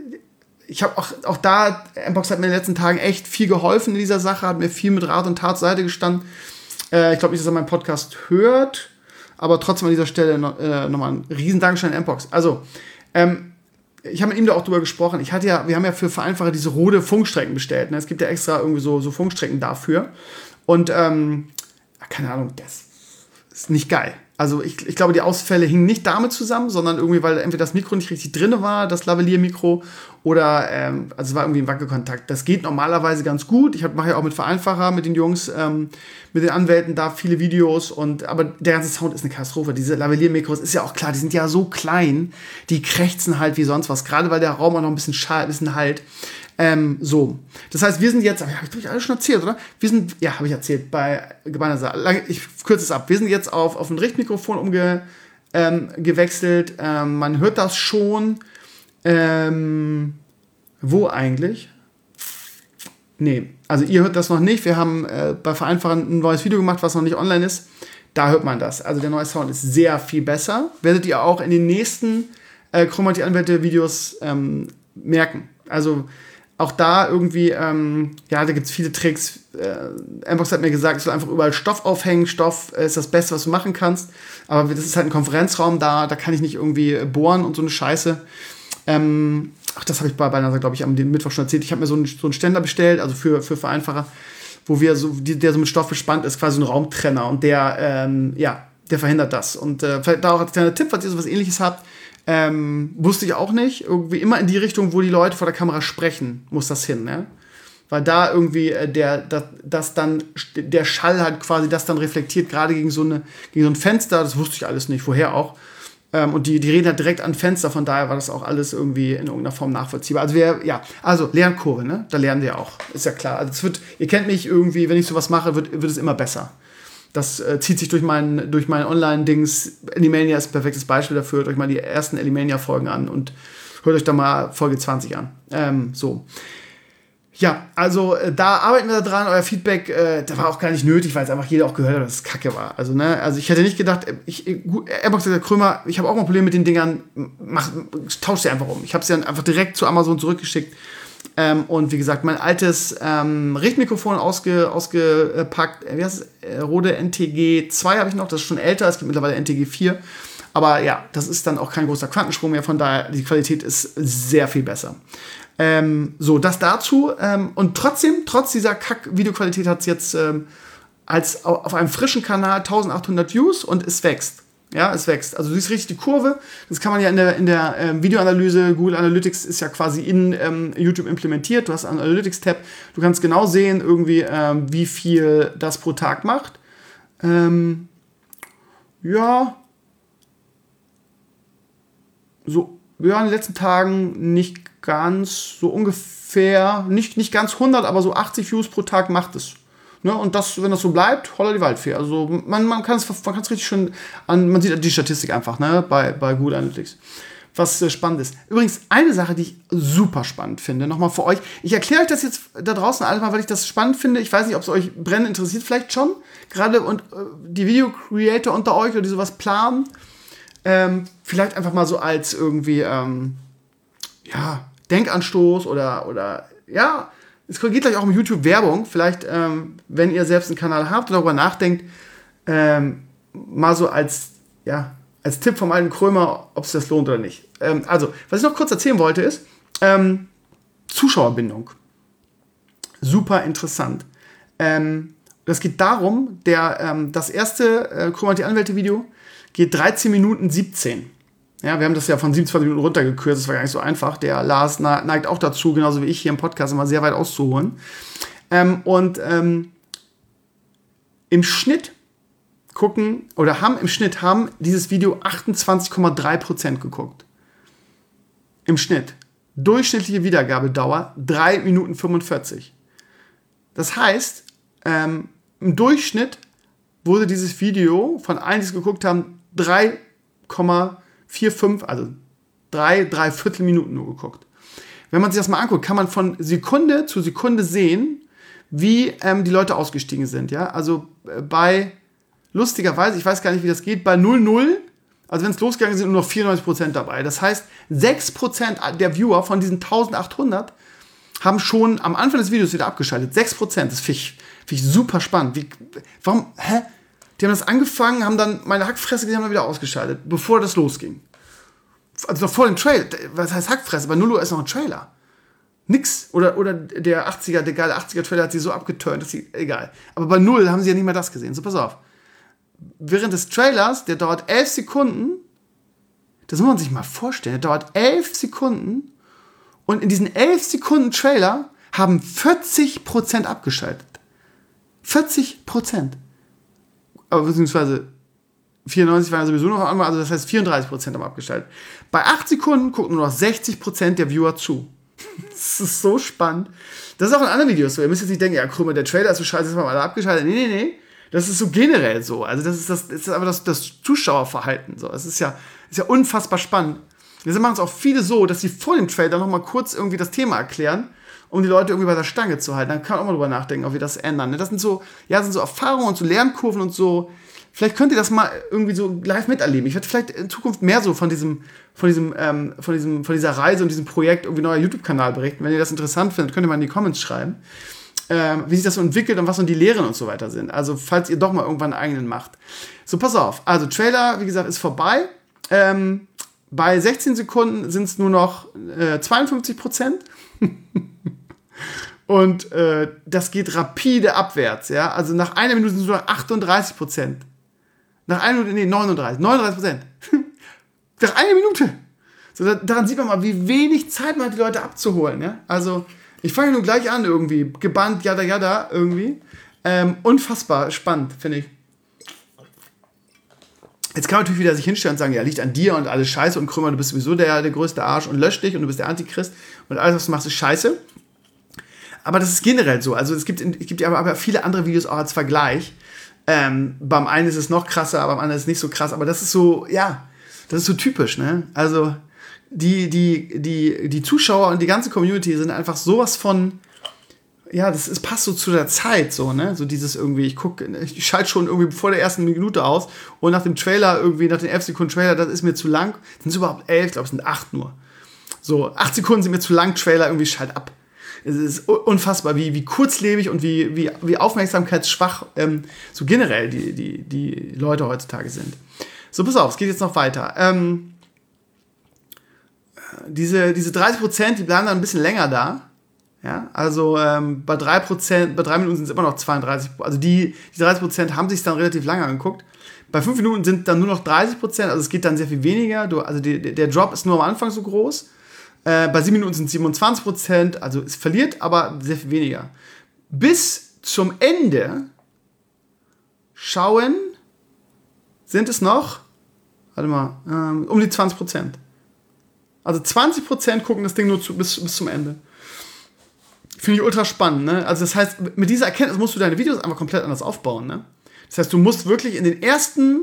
ich habe auch, auch da, Mpox hat mir in den letzten Tagen echt viel geholfen in dieser Sache. Hat mir viel mit Rat und Tat zur Seite gestanden. Ich glaube nicht, dass er meinen Podcast hört, aber trotzdem an dieser Stelle noch, äh, nochmal ein riesen Dankeschön an Mpox. Also, ähm, ich habe mit ihm da auch drüber gesprochen. Ich hatte ja, wir haben ja für Vereinfacher diese Rode Funkstrecken bestellt. Ne? Es gibt ja extra irgendwie so, so Funkstrecken dafür. Und, ähm, keine Ahnung, das ist nicht geil. Also ich, ich glaube, die Ausfälle hingen nicht damit zusammen, sondern irgendwie, weil entweder das Mikro nicht richtig drin war, das Lavalier-Mikro, oder ähm, also es war irgendwie ein Wackelkontakt. Das geht normalerweise ganz gut. Ich mache ja auch mit Vereinfacher, mit den Jungs, ähm, mit den Anwälten da viele Videos. Und aber der ganze Sound ist eine Katastrophe. Diese Lavalier-Mikros ist ja auch klar, die sind ja so klein, die krächzen halt wie sonst was. Gerade weil der Raum auch noch ein bisschen schall, ein bisschen halt. Ähm, so. Das heißt, wir sind jetzt, habe ich, ich alles schon erzählt, oder? Wir sind, ja, habe ich erzählt, bei Gebeiner Saal. Ich kürze es ab. Wir sind jetzt auf, auf ein Richtmikrofon umgewechselt. Ähm, ähm, man hört das schon. Ähm, wo eigentlich? Nee, also ihr hört das noch nicht. Wir haben äh, bei Vereinfachern ein neues Video gemacht, was noch nicht online ist. Da hört man das. Also der neue Sound ist sehr viel besser. Werdet ihr auch in den nächsten äh, Chromatie-Anwälte-Videos ähm, merken. Also auch da irgendwie, ähm, ja, da gibt es viele Tricks. Äh, Ambox hat mir gesagt, ich soll einfach überall Stoff aufhängen. Stoff äh, ist das Beste, was du machen kannst. Aber das ist halt ein Konferenzraum, da, da kann ich nicht irgendwie bohren und so eine Scheiße. Ähm, ach, das habe ich bei Beinahe, glaube ich, am Mittwoch schon erzählt. Ich habe mir so einen, so einen Ständer bestellt, also für, für Vereinfacher, wo wir so, die, der so mit Stoff bespannt ist, quasi ein Raumtrenner. Und der, ähm, ja, der verhindert das. Und äh, vielleicht da auch als kleiner Tipp, falls ihr sowas Ähnliches habt, Ähm, wusste ich auch nicht. Irgendwie immer in die Richtung, wo die Leute vor der Kamera sprechen, muss das hin, ne? Weil da irgendwie äh, der, das, das dann, der Schall halt quasi das dann reflektiert, gerade gegen so eine, gegen so ein Fenster, das wusste ich alles nicht, woher auch. Ähm, und die, die reden halt direkt an Fenster, von daher war das auch alles irgendwie in irgendeiner Form nachvollziehbar. Also wir, ja, also Lernkurve, ne? Da lernen wir auch. Ist ja klar. Also es wird, ihr kennt mich irgendwie, wenn ich sowas mache, wird, wird es immer besser. Das äh, zieht sich durch mein, durch mein Online-Dings. Alimania ist ein perfektes Beispiel dafür. Hört euch mal die ersten Alimania-Folgen an und hört euch da mal Folge zwanzig an. Ähm, so. Ja, also äh, da arbeiten wir dran. Euer Feedback, äh, da war auch gar nicht nötig, weil es einfach jeder auch gehört hat, dass es kacke war. Also, ne, also ich hätte nicht gedacht, ich, Airbox sagt, Krömer, ich habe auch mal ein Problem mit den Dingern, mach, tausch sie einfach um. Ich habe sie dann einfach direkt zu Amazon zurückgeschickt. Ähm, und wie gesagt, mein altes ähm, Richtmikrofon ausge, ausgepackt, wie heißt es? Äh, Rode N T G zwei habe ich noch, das ist schon älter, es gibt mittlerweile N T G vier. Aber ja, das ist dann auch kein großer Quantensprung mehr, von daher, die Qualität ist sehr viel besser. Ähm, so, das dazu. Ähm, und trotzdem, trotz dieser Kack-Videoqualität hat es jetzt ähm, als auf einem frischen Kanal eintausendachthundert Views und es wächst. Ja, es wächst. Also du siehst richtig die Kurve. Das kann man ja in der, in der ähm, Videoanalyse, Google Analytics ist ja quasi in ähm, YouTube implementiert. Du hast einen Analytics-Tab. Du kannst genau sehen, irgendwie, ähm, wie viel das pro Tag macht. Ähm, ja. So, ja, in den letzten Tagen nicht ganz, so ungefähr, nicht, nicht ganz hundert, aber so achtzig Views pro Tag macht es. Ne, und das, wenn das so bleibt, holla die Waldfee. Also man, man kann es man kann's richtig schön an, man sieht die Statistik einfach, ne, bei, bei Google Analytics. Was äh, spannend ist. Übrigens, eine Sache, die ich super spannend finde, nochmal für euch. Ich erkläre euch das jetzt da draußen alles mal, weil ich das spannend finde. Ich weiß nicht, ob es euch brennend interessiert, vielleicht schon. Gerade und äh, die Video-Creator unter euch oder die sowas planen. Ähm, vielleicht einfach mal so als irgendwie, ähm, ja, Denkanstoß oder, oder, ja, es geht gleich auch um YouTube-Werbung. Vielleicht, ähm, wenn ihr selbst einen Kanal habt und darüber nachdenkt, ähm, mal so als, ja, als Tipp vom alten Krömer, ob es das lohnt oder nicht. Ähm, also, was ich noch kurz erzählen wollte, ist ähm, Zuschauerbindung. Super interessant. Ähm, das geht darum, der, ähm, das erste äh, Chromatie-Anwälte-Video geht dreizehn Minuten siebzehn. Ja, wir haben das ja von siebenundzwanzig Minuten runtergekürzt, das war gar nicht so einfach. Der Lars neigt auch dazu, genauso wie ich hier im Podcast, immer sehr weit auszuholen. Ähm, und ähm, im Schnitt gucken, oder haben im Schnitt haben dieses Video achtundzwanzig Komma drei Prozent geguckt. Im Schnitt. Durchschnittliche Wiedergabedauer drei Minuten fünfundvierzig. Das heißt, ähm, im Durchschnitt wurde dieses Video von allen, die es geguckt haben, drei Komma vierundvierzig, also drei, drei Viertel Minuten nur geguckt. Wenn man sich das mal anguckt, kann man von Sekunde zu Sekunde sehen, wie ähm, die Leute ausgestiegen sind. Ja? Also äh, bei, lustigerweise, ich weiß gar nicht, wie das geht, bei null null, also wenn es losgegangen ist, sind nur noch vierundneunzig Prozent dabei. Das heißt, sechs Prozent der Viewer von diesen eintausendachthundert haben schon am Anfang des Videos wieder abgeschaltet. sechs Prozent, das finde ich, find ich super spannend. Wie, warum, hä? Die haben das angefangen, haben dann meine Hackfresse gesehen, haben dann wieder ausgeschaltet, bevor das losging. Also noch vor dem Trailer. Was heißt Hackfresse? Bei null Uhr ist noch ein Trailer. Nix. Oder, oder der achtziger, der geile achtziger-Trailer hat sie so abgeturnt, dass sie, egal. Aber bei null haben sie ja nicht mehr das gesehen. So, pass auf. während des Trailers, der dauert elf Sekunden, das muss man sich mal vorstellen, der dauert elf Sekunden und in diesen elf Sekunden Trailer haben vierzig Prozent abgeschaltet. vierzig Prozent. Aber beziehungsweise vierundneunzig waren ja sowieso noch einmal, also das heißt vierunddreißig Prozent haben abgeschaltet. Bei acht Sekunden gucken nur noch sechzig Prozent der Viewer zu. Das ist so spannend. Das ist auch in anderen Videos so. Ihr müsst jetzt nicht denken, ja, Krümmer, der Trailer ist so scheiße, jetzt haben wir alle abgeschaltet. Nee, nee, nee. Das ist so generell so. Also das ist das, das ist aber das, das Zuschauerverhalten so. Es ist ja, ist ja unfassbar spannend. Deshalb machen es auch viele so, dass sie vor dem Trailer noch mal kurz irgendwie das Thema erklären, um die Leute irgendwie bei der Stange zu halten. Dann kann man auch mal drüber nachdenken, ob wir das ändern. Das sind so, ja, sind so Erfahrungen und so Lernkurven und so. Vielleicht könnt ihr das mal irgendwie so live miterleben. Ich werde vielleicht in Zukunft mehr so von diesem, von diesem, ähm, von diesem, von dieser Reise und diesem Projekt irgendwie neuer YouTube-Kanal berichten. Wenn ihr das interessant findet, könnt ihr mal in die Comments schreiben, ähm, wie sich das so entwickelt und was so die Lehren und so weiter sind. Also falls ihr doch mal irgendwann einen eigenen macht. So, pass auf. Also Trailer, wie gesagt, ist vorbei. Ähm, bei sechzehn Sekunden sind es nur noch äh, zweiundfünfzig Prozent. Und äh, das geht rapide abwärts. Ja? Also nach einer Minute sind es nur noch achtunddreißig Prozent. Nach einer Minute, nee, neununddreißig, neununddreißig Prozent. Nach einer Minute. So, da, daran sieht man mal, wie wenig Zeit man hat, die Leute abzuholen. Ja? Also, ich fange nun gleich an irgendwie. Gebannt, jada, jada, irgendwie. Ähm, unfassbar spannend, finde ich. Jetzt kann man natürlich wieder sich hinstellen und sagen, ja, liegt an dir und alles scheiße und Krümmer, du bist sowieso der, der größte Arsch und lösch dich und du bist der Antichrist und alles, was du machst, ist scheiße. Aber das ist generell so. Also es gibt, es gibt aber, aber viele andere Videos auch als Vergleich. Ähm, beim einen ist es noch krasser, beim anderen ist es nicht so krass. Aber das ist so, ja, das ist so typisch, ne? Also die, die, die, die Zuschauer und die ganze Community sind einfach sowas von, ja, das ist, passt so zu der Zeit, so, ne? So dieses irgendwie, ich gucke, ich schalte schon irgendwie vor der ersten Minute aus und nach dem Trailer irgendwie, nach den elf Sekunden Trailer, das ist mir zu lang. Sind es überhaupt elf? Ich glaube, es sind acht nur. So, acht Sekunden sind mir zu lang, Trailer, irgendwie schalt ab. Es ist unfassbar, wie, wie kurzlebig und wie, wie, wie aufmerksamkeitsschwach ähm, so generell die, die, die Leute heutzutage sind. So, pass auf, es geht jetzt noch weiter. Ähm, diese, diese dreißig Prozent, die bleiben dann ein bisschen länger da. Ja, also ähm, bei drei Prozent, bei drei Minuten sind es immer noch zweiunddreißig Prozent. Also die, die dreißig Prozent haben sich dann relativ lange angeguckt. Bei fünf Minuten sind dann nur noch dreißig Prozent, also es geht dann sehr viel weniger. Du, also die, der Drop ist nur am Anfang so groß. Äh, bei sieben Minuten sind es siebenundzwanzig Prozent, also es verliert, aber sehr viel weniger. Bis zum Ende schauen sind es noch, warte mal, ähm, um die zwanzig Prozent. Also zwanzig Prozent gucken das Ding nur zu, bis, bis zum Ende. Finde ich ultra spannend, ne? Also das heißt, mit dieser Erkenntnis musst du deine Videos einfach komplett anders aufbauen, ne? Das heißt, du musst wirklich in den ersten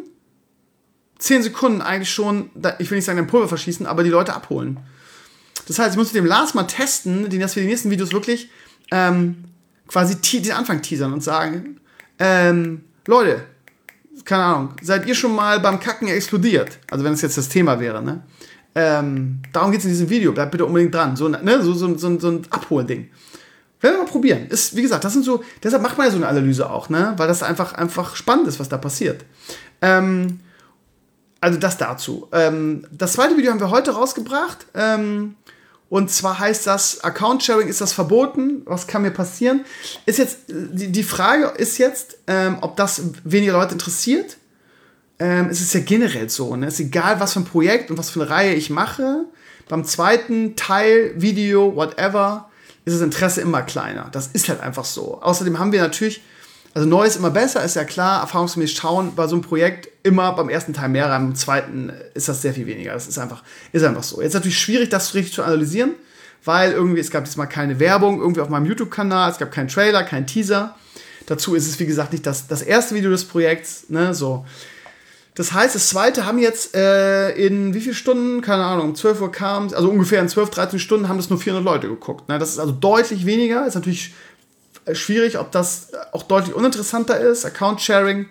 zehn Sekunden eigentlich schon, ich will nicht sagen, dein Pulver verschießen, aber die Leute abholen. Das heißt, ich muss mit dem Lars mal testen, den das für die nächsten Videos wirklich ähm, quasi te- den Anfang teasern und sagen, ähm, Leute, keine Ahnung, seid ihr schon mal beim Kacken explodiert? Also wenn es jetzt das Thema wäre, ne? Ähm, darum geht es in diesem Video, bleibt bitte unbedingt dran. So, ne? so, so, so, so ein Abholding. Werden wir mal probieren. Ist, wie gesagt, das sind so, deshalb macht man ja so eine Analyse auch, ne? Weil das einfach, einfach spannend ist, was da passiert. Ähm, also das dazu. Ähm, das zweite Video haben wir heute rausgebracht. Ähm, Und zwar heißt das, Account-Sharing, ist das verboten? Was kann mir passieren? Ist jetzt, die, die Frage ist jetzt, ähm, ob das weniger Leute interessiert. Ähm, es ist ja generell so, ne? Es ist egal, was für ein Projekt und was für eine Reihe ich mache. Beim zweiten Teil, Video, whatever, ist das Interesse immer kleiner. Das ist halt einfach so. Außerdem haben wir natürlich, also neu ist immer besser, ist ja klar, erfahrungsgemäß schauen bei so einem Projekt immer beim ersten Teil mehr rein, beim zweiten ist das sehr viel weniger. Das ist einfach, ist einfach so. Jetzt ist natürlich schwierig, das richtig zu analysieren, weil irgendwie, es gab diesmal keine Werbung irgendwie auf meinem YouTube-Kanal, es gab keinen Trailer, keinen Teaser. Dazu ist es, wie gesagt, nicht das, das erste Video des Projekts, ne, so. Das heißt, das zweite haben jetzt äh, in wie viele Stunden, keine Ahnung, um zwölf Uhr kam, also ungefähr in zwölf, dreizehn Stunden haben das nur vierhundert Leute geguckt. Ne? Das ist also deutlich weniger, ist natürlich schwierig, ob das auch deutlich uninteressanter ist. Account-Sharing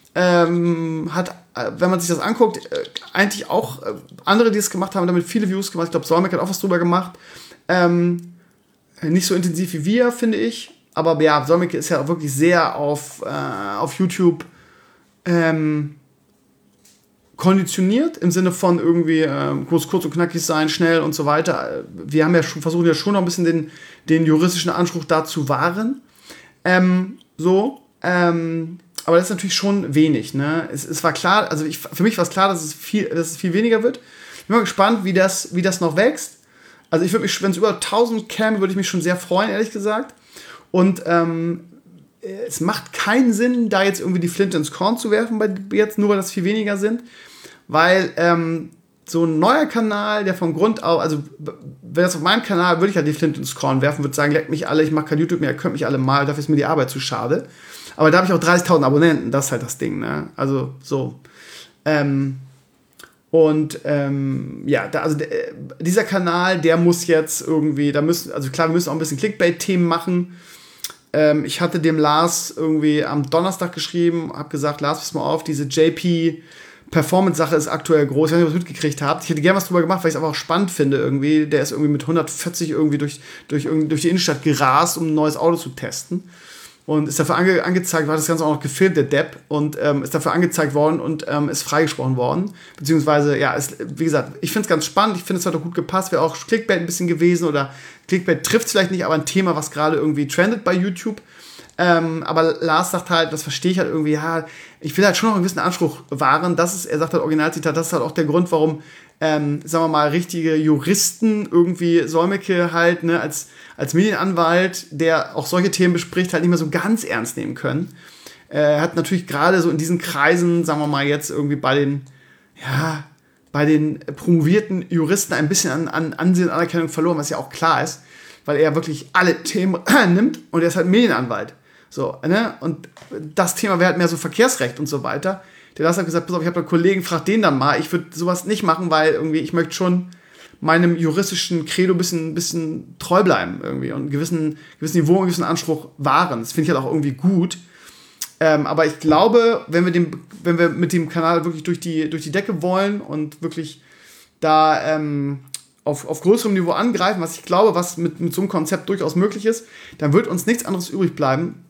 ähm, hat, äh, wenn man sich das anguckt, äh, eigentlich auch äh, andere, die es gemacht haben, damit viele Views gemacht. Ich glaube, Solmecke hat auch was drüber gemacht. Ähm, nicht so intensiv wie wir, finde ich. Aber ja, Solmecke ist ja auch wirklich sehr auf, äh, auf YouTube ähm, konditioniert, im Sinne von irgendwie äh, kurz, kurz und knackig sein, schnell und so weiter. Wir haben ja schon, versuchen ja schon noch ein bisschen den, den juristischen Anspruch da zu wahren. Ähm, so, ähm, aber das ist natürlich schon wenig. Ne? Es, es war klar, also ich, für mich war es klar, dass es viel, dass es viel weniger wird. Ich bin mal gespannt, wie das, wie das noch wächst. Also ich würde mich, wenn es über tausend käme, würde ich mich schon sehr freuen, ehrlich gesagt. Und ähm, es macht keinen Sinn, da jetzt irgendwie die Flinte ins Korn zu werfen, bei jetzt, nur weil das viel weniger sind. Weil ähm, so ein neuer Kanal, der von Grund auf, also wenn das auf meinem Kanal, würde ich halt die Flinte ins Korn werfen, würde sagen, leckt mich alle, ich mache kein YouTube mehr, ihr könnt mich alle mal, dafür ist mir die Arbeit zu schade. Aber da habe ich auch dreißigtausend Abonnenten, das ist halt das Ding, ne? Also so. Ähm, und ähm, ja, da, also der, dieser Kanal, der muss jetzt irgendwie, da müssen, also klar, wir müssen auch ein bisschen Clickbait-Themen machen. Ähm, ich hatte dem Lars irgendwie am Donnerstag geschrieben, habe gesagt, Lars, pass mal auf, diese J P Performance-Sache ist aktuell groß. Ich weiß nicht, ob ihr das mitgekriegt habt. Ich hätte gerne was drüber gemacht, weil ich es einfach auch spannend finde irgendwie. Der ist irgendwie mit hundertvierzig irgendwie durch, durch, durch die Innenstadt gerast, um ein neues Auto zu testen. Und ist dafür ange- angezeigt, war das Ganze auch noch gefilmt, der Depp, und ähm, ist dafür angezeigt worden und ähm, ist freigesprochen worden. Beziehungsweise, ja, ist, wie gesagt, ich finde es ganz spannend, ich finde es hat auch gut gepasst, wäre auch Clickbait ein bisschen gewesen oder Clickbait trifft es vielleicht nicht, aber ein Thema, was gerade irgendwie trendet bei YouTube. Ähm, aber Lars sagt halt, das verstehe ich halt irgendwie, ja, ich will halt schon noch einen gewissen Anspruch wahren. Das ist, er sagt halt Originalzitat, das ist halt auch der Grund, warum, ähm, sagen wir mal, richtige Juristen irgendwie Solmecke halt, ne, als, als Medienanwalt, der auch solche Themen bespricht, halt nicht mehr so ganz ernst nehmen können. Er äh, hat natürlich gerade so in diesen Kreisen, sagen wir mal jetzt irgendwie bei den, ja, bei den promovierten Juristen ein bisschen an, an Ansehen und Anerkennung verloren, was ja auch klar ist, weil er wirklich alle Themen nimmt und er ist halt Medienanwalt. So, ne? Und das Thema wäre halt mehr so Verkehrsrecht und so weiter. Der Lars hat gesagt, pass auf, ich habe einen Kollegen, frag den dann mal. Ich würde sowas nicht machen, weil irgendwie ich möchte schon meinem juristischen Credo ein bisschen, bisschen treu bleiben irgendwie und einen gewissen, gewissen Niveau, einen gewissen Anspruch wahren. Das finde ich halt auch irgendwie gut. Ähm, aber ich glaube, wenn wir, dem, wenn wir mit dem Kanal wirklich durch die, durch die Decke wollen und wirklich da ähm, auf, auf größerem Niveau angreifen, was ich glaube, was mit, mit so einem Konzept durchaus möglich ist, dann wird uns nichts anderes übrig bleiben,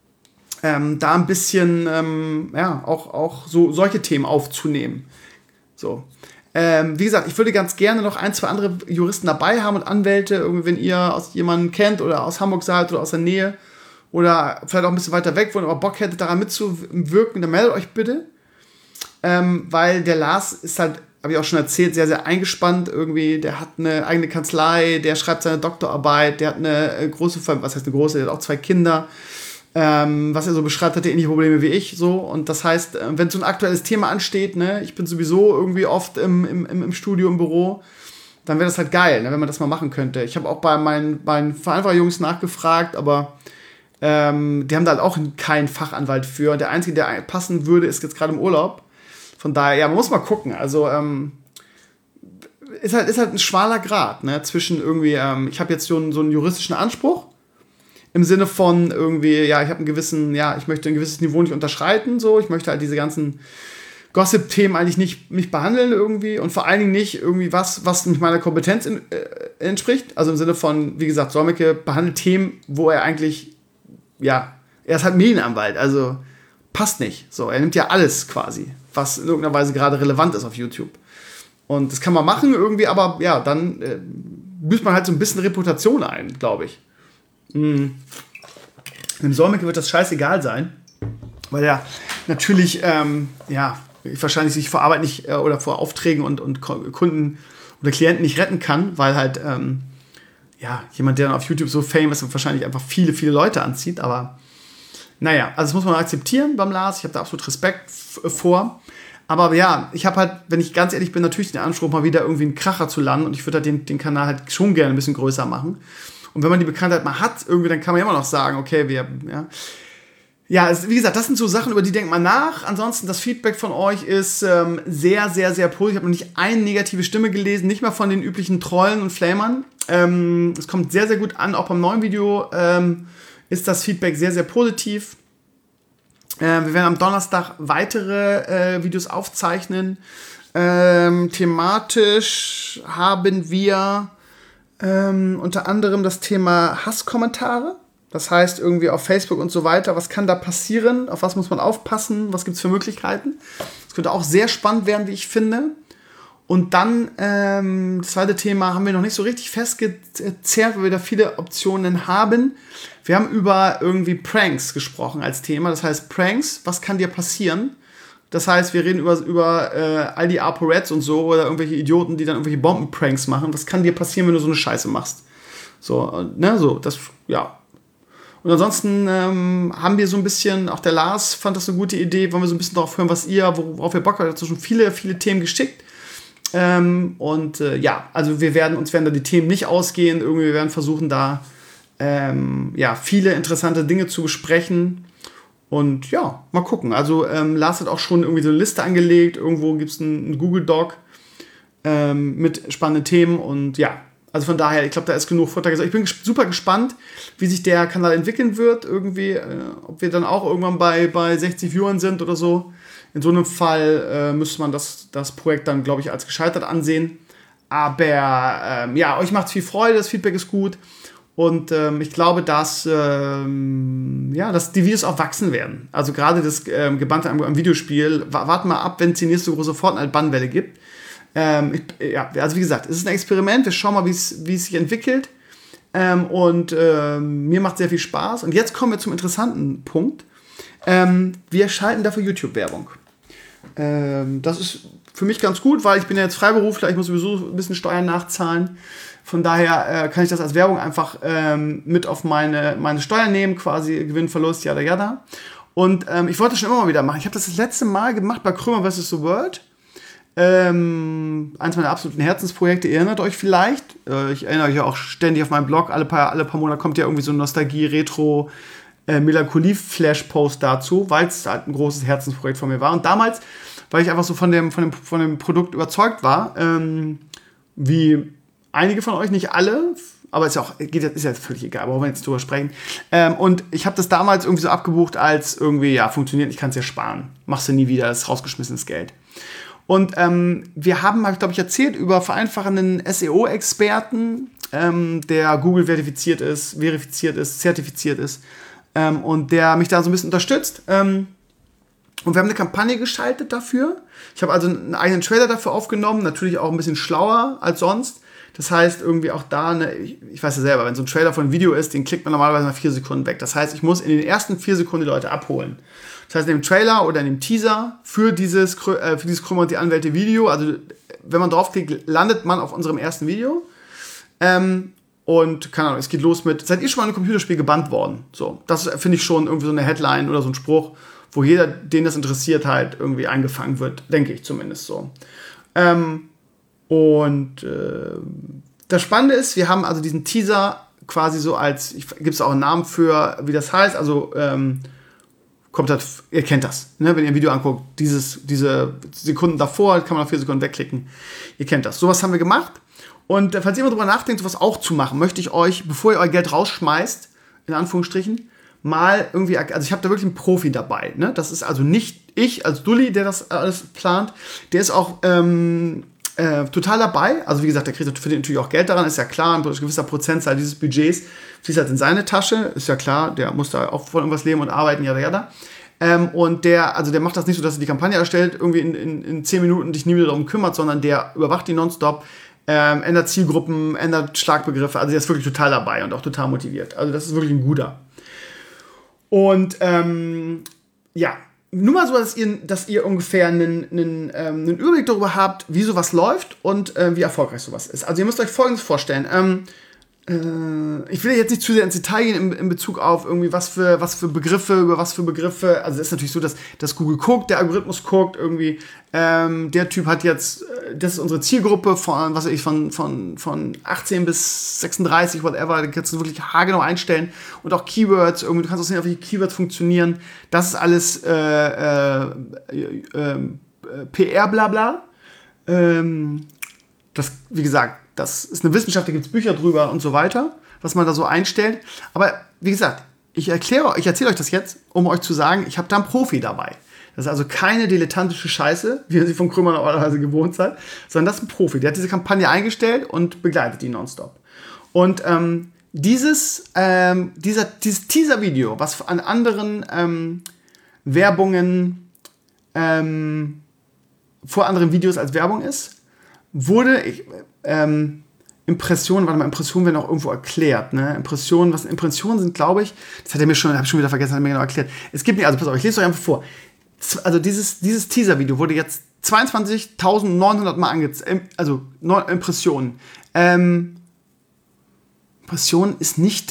Ähm, da ein bisschen, ähm, ja, auch, auch so solche Themen aufzunehmen. So. Ähm, wie gesagt, ich würde ganz gerne noch ein, zwei andere Juristen dabei haben und Anwälte, irgendwie, wenn ihr aus jemanden kennt oder aus Hamburg seid oder aus der Nähe oder vielleicht auch ein bisschen weiter weg, wo ihr aber Bock hättet, daran mitzuwirken, dann meldet euch bitte. Ähm, weil der Lars ist halt, habe ich auch schon erzählt, sehr, sehr eingespannt irgendwie. Der hat eine eigene Kanzlei, der schreibt seine Doktorarbeit, der hat eine große, was heißt eine große, der hat auch zwei Kinder. Ähm, was er so beschreibt, hat er ähnliche Probleme wie ich. So. Und das heißt, wenn so ein aktuelles Thema ansteht, ne, ich bin sowieso irgendwie oft im, im, im Studio, im Büro, dann wäre das halt geil, ne, wenn man das mal machen könnte. Ich habe auch bei meinen, meinen Vereinfacher-Jungs nachgefragt, aber ähm, die haben da halt auch keinen Fachanwalt für. Der Einzige, der passen würde, ist jetzt gerade im Urlaub. Von daher, ja, man muss mal gucken. Also, ähm, ist halt, ist halt ein schmaler Grat, ne, zwischen irgendwie, ähm, ich habe jetzt so einen, so einen juristischen Anspruch, im Sinne von irgendwie, ja, ich habe einen gewissen, ja, ich möchte ein gewisses Niveau nicht unterschreiten, so, ich möchte halt diese ganzen Gossip-Themen eigentlich nicht, nicht behandeln irgendwie und vor allen Dingen nicht irgendwie was, was nicht meiner Kompetenz in, äh, entspricht, also im Sinne von, wie gesagt, Solmecke behandelt Themen, wo er eigentlich, ja, er ist halt Medienanwalt, also passt nicht, so, er nimmt ja alles quasi, was in irgendeiner Weise gerade relevant ist auf YouTube und das kann man machen irgendwie, aber ja, dann äh, büßt man halt so ein bisschen Reputation ein, glaube ich. Mm. Dem Solmecke wird das scheißegal sein, weil er natürlich, ähm, ja, wahrscheinlich sich vor Arbeit nicht äh, oder vor Aufträgen und, und Kunden oder Klienten nicht retten kann, weil halt, ähm, ja, jemand, der dann auf YouTube so famous ist, wahrscheinlich einfach viele, viele Leute anzieht, aber naja, also das muss man akzeptieren beim Lars, ich habe da absolut Respekt f- vor, aber ja, ich habe halt, wenn ich ganz ehrlich bin, natürlich den Anspruch, mal wieder irgendwie einen Kracher zu landen und ich würde halt den, den Kanal halt schon gerne ein bisschen größer machen. Und wenn man die Bekanntheit mal hat, irgendwie, dann kann man ja immer noch sagen, okay, wir, ja. Ja, es, wie gesagt, das sind so Sachen, über die denkt man nach. Ansonsten, das Feedback von euch ist ähm, sehr, sehr, sehr positiv. Ich habe noch nicht eine negative Stimme gelesen, nicht mal von den üblichen Trollen und Flamern. Ähm, es kommt sehr, sehr gut an. Auch beim neuen Video ähm, ist das Feedback sehr, sehr positiv. Äh, wir werden am Donnerstag weitere äh, Videos aufzeichnen. Ähm, thematisch haben wir Ähm, unter anderem das Thema Hasskommentare. Das heißt, irgendwie auf Facebook und so weiter, was kann da passieren? Auf was muss man aufpassen? Was gibt es für Möglichkeiten? Das könnte auch sehr spannend werden, wie ich finde. Und dann, ähm, das zweite Thema haben wir noch nicht so richtig festgezerrt, weil wir da viele Optionen haben. Wir haben über irgendwie Pranks gesprochen als Thema. Das heißt, Pranks, was kann dir passieren? Das heißt, wir reden über, über äh, all die ApoReds und so oder irgendwelche Idioten, die dann irgendwelche Bombenpranks machen. Was kann dir passieren, wenn du so eine Scheiße machst? So, ne, so, das, ja. Und ansonsten ähm, haben wir so ein bisschen, auch der Lars fand das eine gute Idee, wollen wir so ein bisschen darauf hören, was ihr, worauf ihr Bock habt. Dazu schon viele, viele Themen geschickt. Ähm, und äh, ja, also wir werden, uns werden da die Themen nicht ausgehen. Irgendwie, wir werden versuchen, da ähm, ja, viele interessante Dinge zu besprechen. Und ja, mal gucken. Also ähm, Lars hat auch schon irgendwie so eine Liste angelegt. Irgendwo gibt es einen, einen Google Doc ähm, mit spannenden Themen. Und ja, also von daher, ich glaube, da ist genug Futter gesagt. Ich bin ges- super gespannt, wie sich der Kanal entwickeln wird. Irgendwie, äh, ob wir dann auch irgendwann bei, bei sechzig Viewern sind oder so. In so einem Fall äh, müsste man das, das Projekt dann, glaube ich, als gescheitert ansehen. Aber ähm, ja, euch macht viel Freude, das Feedback ist gut. Und ähm, ich glaube, dass, ähm, ja, dass die Videos auch wachsen werden. Also gerade das ähm, Gebannte am, am Videospiel. Warten mal ab, wenn es die nächste große Fortnite-Bannwelle gibt. Ähm, ich, ja, also wie gesagt, es ist ein Experiment. Wir schauen mal, wie es sich entwickelt. Ähm, und ähm, mir macht sehr viel Spaß. Und jetzt kommen wir zum interessanten Punkt. Ähm, wir schalten dafür YouTube-Werbung. Ähm, das ist für mich ganz gut, weil ich bin ja jetzt Freiberufler. Ich muss sowieso ein bisschen Steuern nachzahlen. Von daher äh, kann ich das als Werbung einfach ähm, mit auf meine, meine Steuern nehmen, quasi Gewinn, Verlust, yada yada. Und ähm, ich wollte das schon immer mal wieder machen. Ich habe das das letzte Mal gemacht bei Krömer versus. The World. Ähm, eins meiner absoluten Herzensprojekte, ihr erinnert euch vielleicht. Äh, ich erinnere euch auch ständig auf meinem Blog. Alle paar, alle paar Monate kommt ja irgendwie so ein Nostalgie, Retro, äh, Melancholie-Flash-Post dazu, weil es halt ein großes Herzensprojekt von mir war. Und damals, weil ich einfach so von dem, von dem, von dem Produkt überzeugt war, ähm, wie einige von euch, nicht alle, aber ist ja auch, geht, ist ja völlig egal, brauchen wir jetzt drüber sprechen. Ähm, und ich habe das damals irgendwie so abgebucht als irgendwie, ja, funktioniert, ich kann es ja sparen. Machst du nie wieder, das ist rausgeschmissenes Geld. Und ähm, wir haben, habe ich glaube ich erzählt, über vereinfachenden S E O-Experten, ähm, der Google verifiziert ist, verifiziert ist, zertifiziert ist ähm, und der mich da so ein bisschen unterstützt. Ähm, und wir haben eine Kampagne geschaltet dafür. Ich habe also einen eigenen Trailer dafür aufgenommen, natürlich auch ein bisschen schlauer als sonst. Das heißt, irgendwie auch da, eine, ich, ich weiß ja selber, wenn so ein Trailer von einem Video ist, den klickt man normalerweise nach vier Sekunden weg. Das heißt, ich muss in den ersten vier Sekunden die Leute abholen. Das heißt, in dem Trailer oder in dem Teaser für dieses, äh, für dieses Krömer und die Anwälte Video, also wenn man draufklickt, landet man auf unserem ersten Video. Ähm, und keine Ahnung, es geht los mit, seid ihr schon mal in einem Computerspiel gebannt worden? So, das finde ich schon irgendwie so eine Headline oder so ein Spruch, wo jeder, den das interessiert, halt irgendwie eingefangen wird, denke ich zumindest so. Ähm, Und äh, das Spannende ist, wir haben also diesen Teaser quasi so als, gibt es auch einen Namen für, wie das heißt, also ähm, kommt halt, ihr kennt das, ne? Wenn ihr ein Video anguckt, dieses, diese Sekunden davor, kann man auf vier Sekunden wegklicken, ihr kennt das. Sowas haben wir gemacht und äh, falls ihr mal drüber nachdenkt, sowas auch zu machen, möchte ich euch, bevor ihr euer Geld rausschmeißt, in Anführungsstrichen, mal irgendwie, also ich habe da wirklich einen Profi dabei, ne? Das ist also nicht ich als Dulli, der das alles plant, der ist auch ähm, Äh, total dabei, also wie gesagt, der kriegt für den natürlich auch Geld daran, ist ja klar, ein gewisser Prozentzahl dieses Budgets fließt halt in seine Tasche, ist ja klar, der muss da auch von irgendwas leben und arbeiten, jada jada. Ähm, und der, also der macht das nicht so, dass er die Kampagne erstellt, irgendwie in, in, in zehn Minuten dich nie wieder darum kümmert, sondern der überwacht die nonstop, ähm, ändert Zielgruppen, ändert Schlagbegriffe, also der ist wirklich total dabei und auch total motiviert. Also das ist wirklich ein guter. Und ähm, ja, nur mal so, dass ihr, dass ihr ungefähr einen, einen, ähm, einen Überblick darüber habt, wie sowas läuft und äh, wie erfolgreich sowas ist. Also ihr müsst euch Folgendes vorstellen. Ähm, äh, ich will jetzt nicht zu sehr ins Detail gehen in, in Bezug auf irgendwie was für, was für Begriffe, über was für Begriffe. Also es ist natürlich so, dass, dass Google guckt, der Algorithmus guckt, irgendwie ähm, der Typ hat jetzt, das ist unsere Zielgruppe von, was weiß ich, von, von, von achtzehn bis sechsunddreißig, whatever, da kannst du wirklich haargenau einstellen und auch Keywords, irgendwie, du kannst auch sehen, auf welche Keywords funktionieren. Das ist alles äh, äh, äh, äh, P R, bla bla. Ähm, das, wie gesagt, das ist eine Wissenschaft, da gibt es Bücher drüber und so weiter, was man da so einstellt. Aber wie gesagt, ich erkläre, ich erzähle euch das jetzt, um euch zu sagen, ich habe da einen Profi dabei. Das ist also keine dilettantische Scheiße, wie ihr sie von Krömer normalerweise gewohnt seid, sondern das ist ein Profi. Der hat diese Kampagne eingestellt und begleitet die nonstop. Und ähm, dieses, ähm, dieser, dieses Teaser-Video, was an anderen ähm, Werbungen ähm, vor anderen Videos als Werbung ist, wurde ich, ähm, Impressionen, warte mal, Impressionen werden auch irgendwo erklärt, ne? Impressionen, was Impressionen sind, glaube ich, das hat er mir schon, habe ich schon wieder vergessen, hat er mir genau erklärt. Es gibt nicht, also pass auf, ich lese euch einfach vor. Also dieses, dieses Teaser-Video wurde jetzt zweiundzwanzigtausendneunhundert Mal angezeigt, also Impressionen. Ähm, Impressionen ist nicht,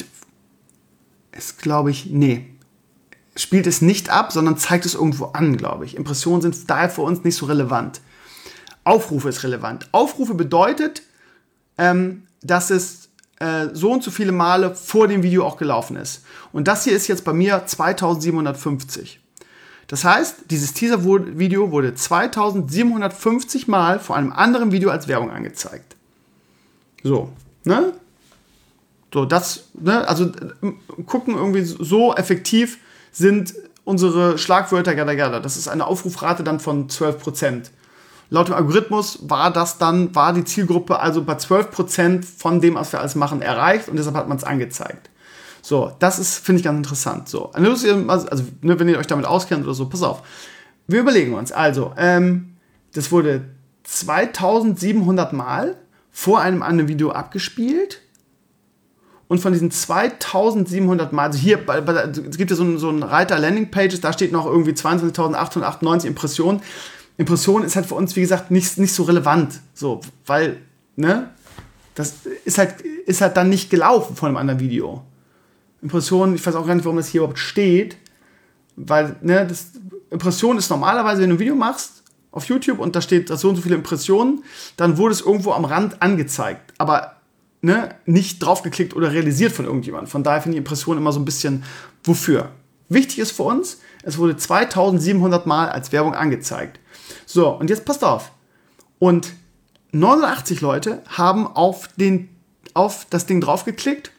ist glaube ich, nee, spielt es nicht ab, sondern zeigt es irgendwo an, glaube ich. Impressionen sind daher für uns nicht so relevant. Aufrufe ist relevant. Aufrufe bedeutet, ähm, dass es äh, so und so viele Male vor dem Video auch gelaufen ist. Und das hier ist jetzt bei mir zweitausendsiebenhundertfünfzig. Das heißt, dieses Teaser-Video wurde zweitausendsiebenhundertfünfzig Mal vor einem anderen Video als Werbung angezeigt. So, ne? So, das, ne? Also äh, gucken irgendwie so effektiv sind unsere Schlagwörter gada gada. Das ist eine Aufrufrate dann von zwölf Prozent. Laut dem Algorithmus war das dann, war die Zielgruppe also bei zwölf Prozent von dem, was wir alles machen, erreicht und deshalb hat man es angezeigt. So, das ist, finde ich, ganz interessant. So, also, ne, wenn ihr euch damit auskennt oder so, pass auf. Wir überlegen uns, also, ähm, das wurde zweitausendsiebenhundert Mal vor einem anderen Video abgespielt. Und von diesen zweitausendsiebenhundert Mal, also hier, bei, bei, es gibt ja so einen, so einen Reiter Landingpages, da steht noch irgendwie zweiundzwanzigtausendachthundertachtundneunzig Impressionen. Impression ist halt für uns, wie gesagt, nicht, nicht so relevant. So, weil, ne, das ist halt, ist halt dann nicht gelaufen von einem anderen Video. Impression, ich weiß auch gar nicht, warum das hier überhaupt steht. Weil, ne, das, Impression ist normalerweise, wenn du ein Video machst auf YouTube und da steht so und so viele Impressionen, dann wurde es irgendwo am Rand angezeigt. Aber ne, nicht draufgeklickt oder realisiert von irgendjemandem. Von daher finde ich Impression immer so ein bisschen, wofür? Wichtig ist für uns, es wurde zweitausendsiebenhundert Mal als Werbung angezeigt. So, und jetzt passt auf. Und neunundachtzig Leute haben auf, den, auf das Ding draufgeklickt.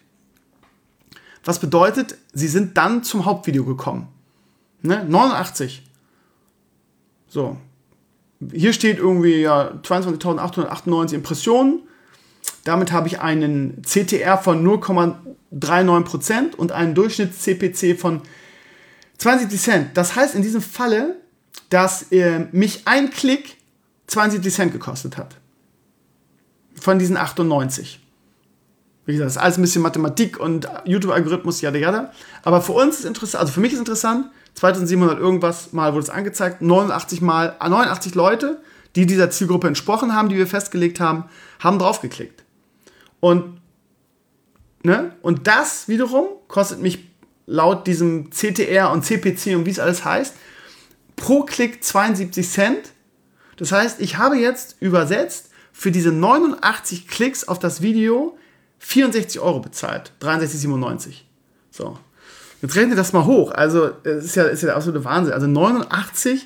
Was bedeutet, sie sind dann zum Hauptvideo gekommen. Ne? neunundachtzig. So. Hier steht irgendwie ja, zweiundzwanzigtausendachthundertachtundneunzig Impressionen. Damit habe ich einen C T R von null Komma neununddreißig Prozent und einen Durchschnitts-C P C von zweiundsiebzig Cent. Das heißt in diesem Falle, dass äh, mich ein Klick zweiundsiebzig Cent gekostet hat. Von diesen achtundneunzig. Wie gesagt, das ist alles ein bisschen Mathematik und YouTube-Algorithmus, jada jada. Aber für uns ist interessant, also für mich ist interessant, zweitausendsiebenhundert irgendwas Mal wurde es angezeigt, neunundachtzig Mal, neunundachtzig Leute, die dieser Zielgruppe entsprochen haben, die wir festgelegt haben, haben draufgeklickt. Und, ne? Und das wiederum kostet mich laut diesem C T R und C P C und wie es alles heißt, pro Klick zweiundsiebzig Cent. Das heißt, ich habe jetzt übersetzt für diese neunundachtzig Klicks auf das Video vierundsechzig Euro bezahlt. dreiundsechzig Euro siebenundneunzig. So. Jetzt rechnet das mal hoch. Also, es ist ja, ist ja der absolute Wahnsinn. Also neunundachtzig,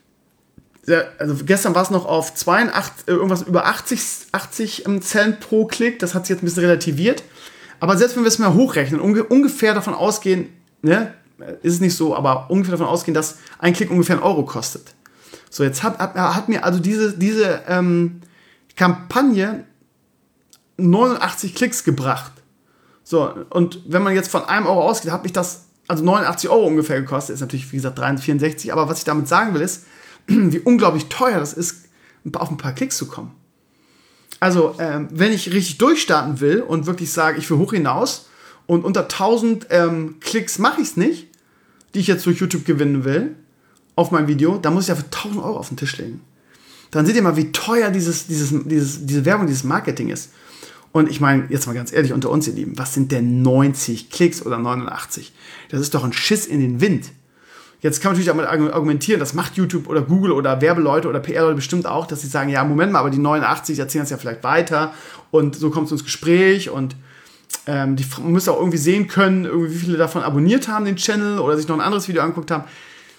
ja, also gestern war es noch auf zweiundachtzig, irgendwas über achtzig, achtzig Cent pro Klick. Das hat sich jetzt ein bisschen relativiert. Aber selbst wenn wir es mal hochrechnen, unge- ungefähr davon ausgehen, ne, ist es nicht so, aber ungefähr davon ausgehen, dass ein Klick ungefähr einen Euro kostet. So, jetzt hat, hat, hat mir also diese, diese ähm, Kampagne neunundachtzig Klicks gebracht. So, und wenn man jetzt von einem Euro ausgeht, hat mich das also neunundachtzig Euro ungefähr gekostet. Ist natürlich, wie gesagt, vierundsechzig. Aber was ich damit sagen will, ist, wie unglaublich teuer das ist, auf ein paar Klicks zu kommen. Also, ähm, wenn ich richtig durchstarten will und wirklich sage, ich will hoch hinaus und unter tausend ähm, Klicks mache ich es nicht, die ich jetzt durch YouTube gewinnen will, auf mein Video, dann muss ich ja für tausend Euro auf den Tisch legen. Dann seht ihr mal, wie teuer dieses, dieses, dieses, diese Werbung, dieses Marketing ist. Und ich meine, jetzt mal ganz ehrlich unter uns, ihr Lieben, was sind denn neunzig Klicks oder neunundachtzig? Das ist doch ein Schiss in den Wind. Jetzt kann man natürlich damit argumentieren, das macht YouTube oder Google oder Werbeleute oder P R-Leute bestimmt auch, dass sie sagen, ja, Moment mal, aber die neunundachtzig erzählen es ja vielleicht weiter und so kommt es ins Gespräch und ähm, die, man müsste auch irgendwie sehen können, irgendwie wie viele davon abonniert haben, den Channel, oder sich noch ein anderes Video angeguckt haben.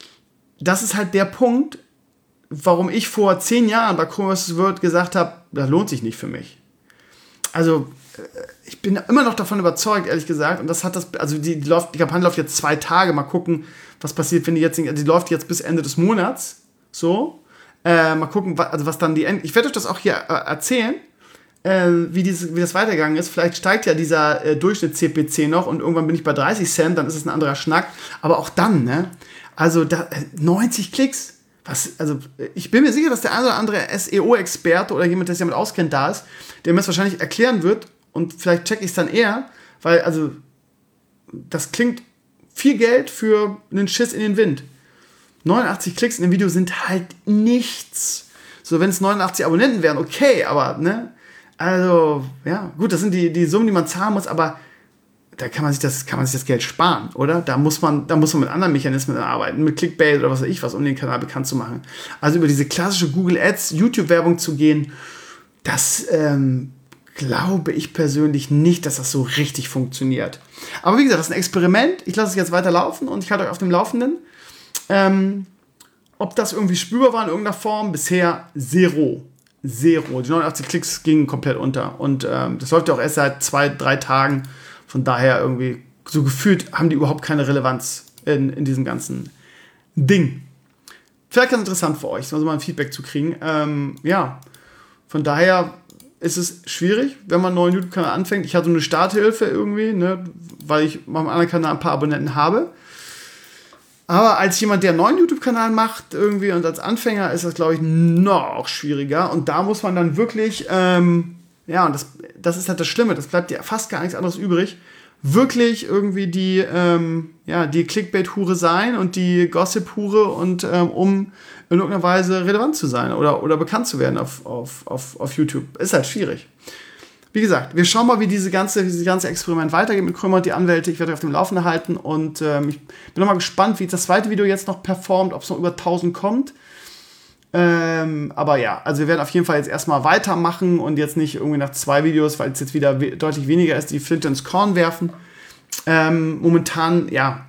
Das ist halt der Punkt, warum ich vor zehn Jahren bei Chrome versus. Word gesagt habe, das lohnt sich nicht für mich. Also, ich bin immer noch davon überzeugt, ehrlich gesagt, und das hat das, also die, die, läuft, die Kampagne läuft jetzt zwei Tage, mal gucken, was passiert, wenn die jetzt, die läuft jetzt bis Ende des Monats, so, äh, mal gucken, was, also was dann die, ich werde euch das auch hier äh, erzählen, äh, wie, dieses, wie das weitergegangen ist, vielleicht steigt ja dieser äh, Durchschnitts-C P C noch und irgendwann bin ich bei dreißig Cent, dann ist es ein anderer Schnack, aber auch dann, ne, also da, äh, neunzig Klicks, Was, also, ich bin mir sicher, dass der eine oder andere S E O-Experte oder jemand, der sich damit auskennt, da ist, der mir das wahrscheinlich erklären wird und vielleicht check ich es dann eher, weil, also, das klingt viel Geld für einen Schiss in den Wind. neunundachtzig Klicks in dem Video sind halt nichts. So, wenn es neunundachtzig Abonnenten wären, okay, aber, ne, also, ja, gut, das sind die, die Summen, die man zahlen muss, aber da kann man sich das, kann man sich das Geld sparen, oder? Da muss man, da muss man mit anderen Mechanismen arbeiten, mit Clickbait oder was weiß ich was, um den Kanal bekannt zu machen. Also über diese klassische Google Ads, YouTube-Werbung zu gehen, das ähm, glaube ich persönlich nicht, dass das so richtig funktioniert. Aber wie gesagt, das ist ein Experiment. Ich lasse es jetzt weiter laufen und ich halte euch auf dem Laufenden. Ähm, ob das irgendwie spürbar war in irgendeiner Form, bisher zero. Zero. Die neunundachtzig Klicks gingen komplett unter. Und ähm, das läuft ja auch erst seit zwei, drei Tagen. Von daher irgendwie, so gefühlt, haben die überhaupt keine Relevanz in, in diesem ganzen Ding. Vielleicht ganz interessant für euch, also mal ein Feedback zu kriegen. Ähm, ja, von daher ist es schwierig, wenn man einen neuen YouTube-Kanal anfängt. Ich hatte so eine Starthilfe irgendwie, ne, weil ich auf einem anderen Kanal ein paar Abonnenten habe. Aber als jemand, der einen neuen YouTube-Kanal macht irgendwie und als Anfänger, ist das, glaube ich, noch schwieriger. Und da muss man dann wirklich... Ähm, Ja, und das, das ist halt das Schlimme, das bleibt dir fast gar nichts anderes übrig. Wirklich irgendwie die, ähm, ja, die Clickbait-Hure sein und die Gossip-Hure, und ähm, um in irgendeiner Weise relevant zu sein oder, oder bekannt zu werden auf, auf, auf, auf YouTube. Ist halt schwierig. Wie gesagt, wir schauen mal, wie diese ganze, dieses ganze Experiment weitergeht mit Krömer und die Anwälte. Ich werde euch auf dem Laufenden halten und ähm, ich bin nochmal gespannt, wie das zweite Video jetzt noch performt, ob es noch über tausend kommt. Ähm, aber ja, also wir werden auf jeden Fall jetzt erstmal weitermachen und jetzt nicht irgendwie nach zwei Videos, weil es jetzt wieder we- deutlich weniger ist, die Flinte ins Korn werfen. Ähm, momentan, ja,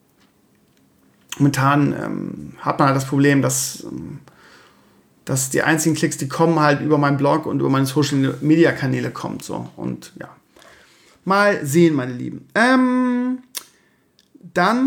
momentan ähm, hat man halt das Problem, dass, ähm, dass die einzigen Klicks, die kommen, halt über meinen Blog und über meine Social-Media-Kanäle kommen. So. Und ja, mal sehen, meine Lieben. Ähm, dann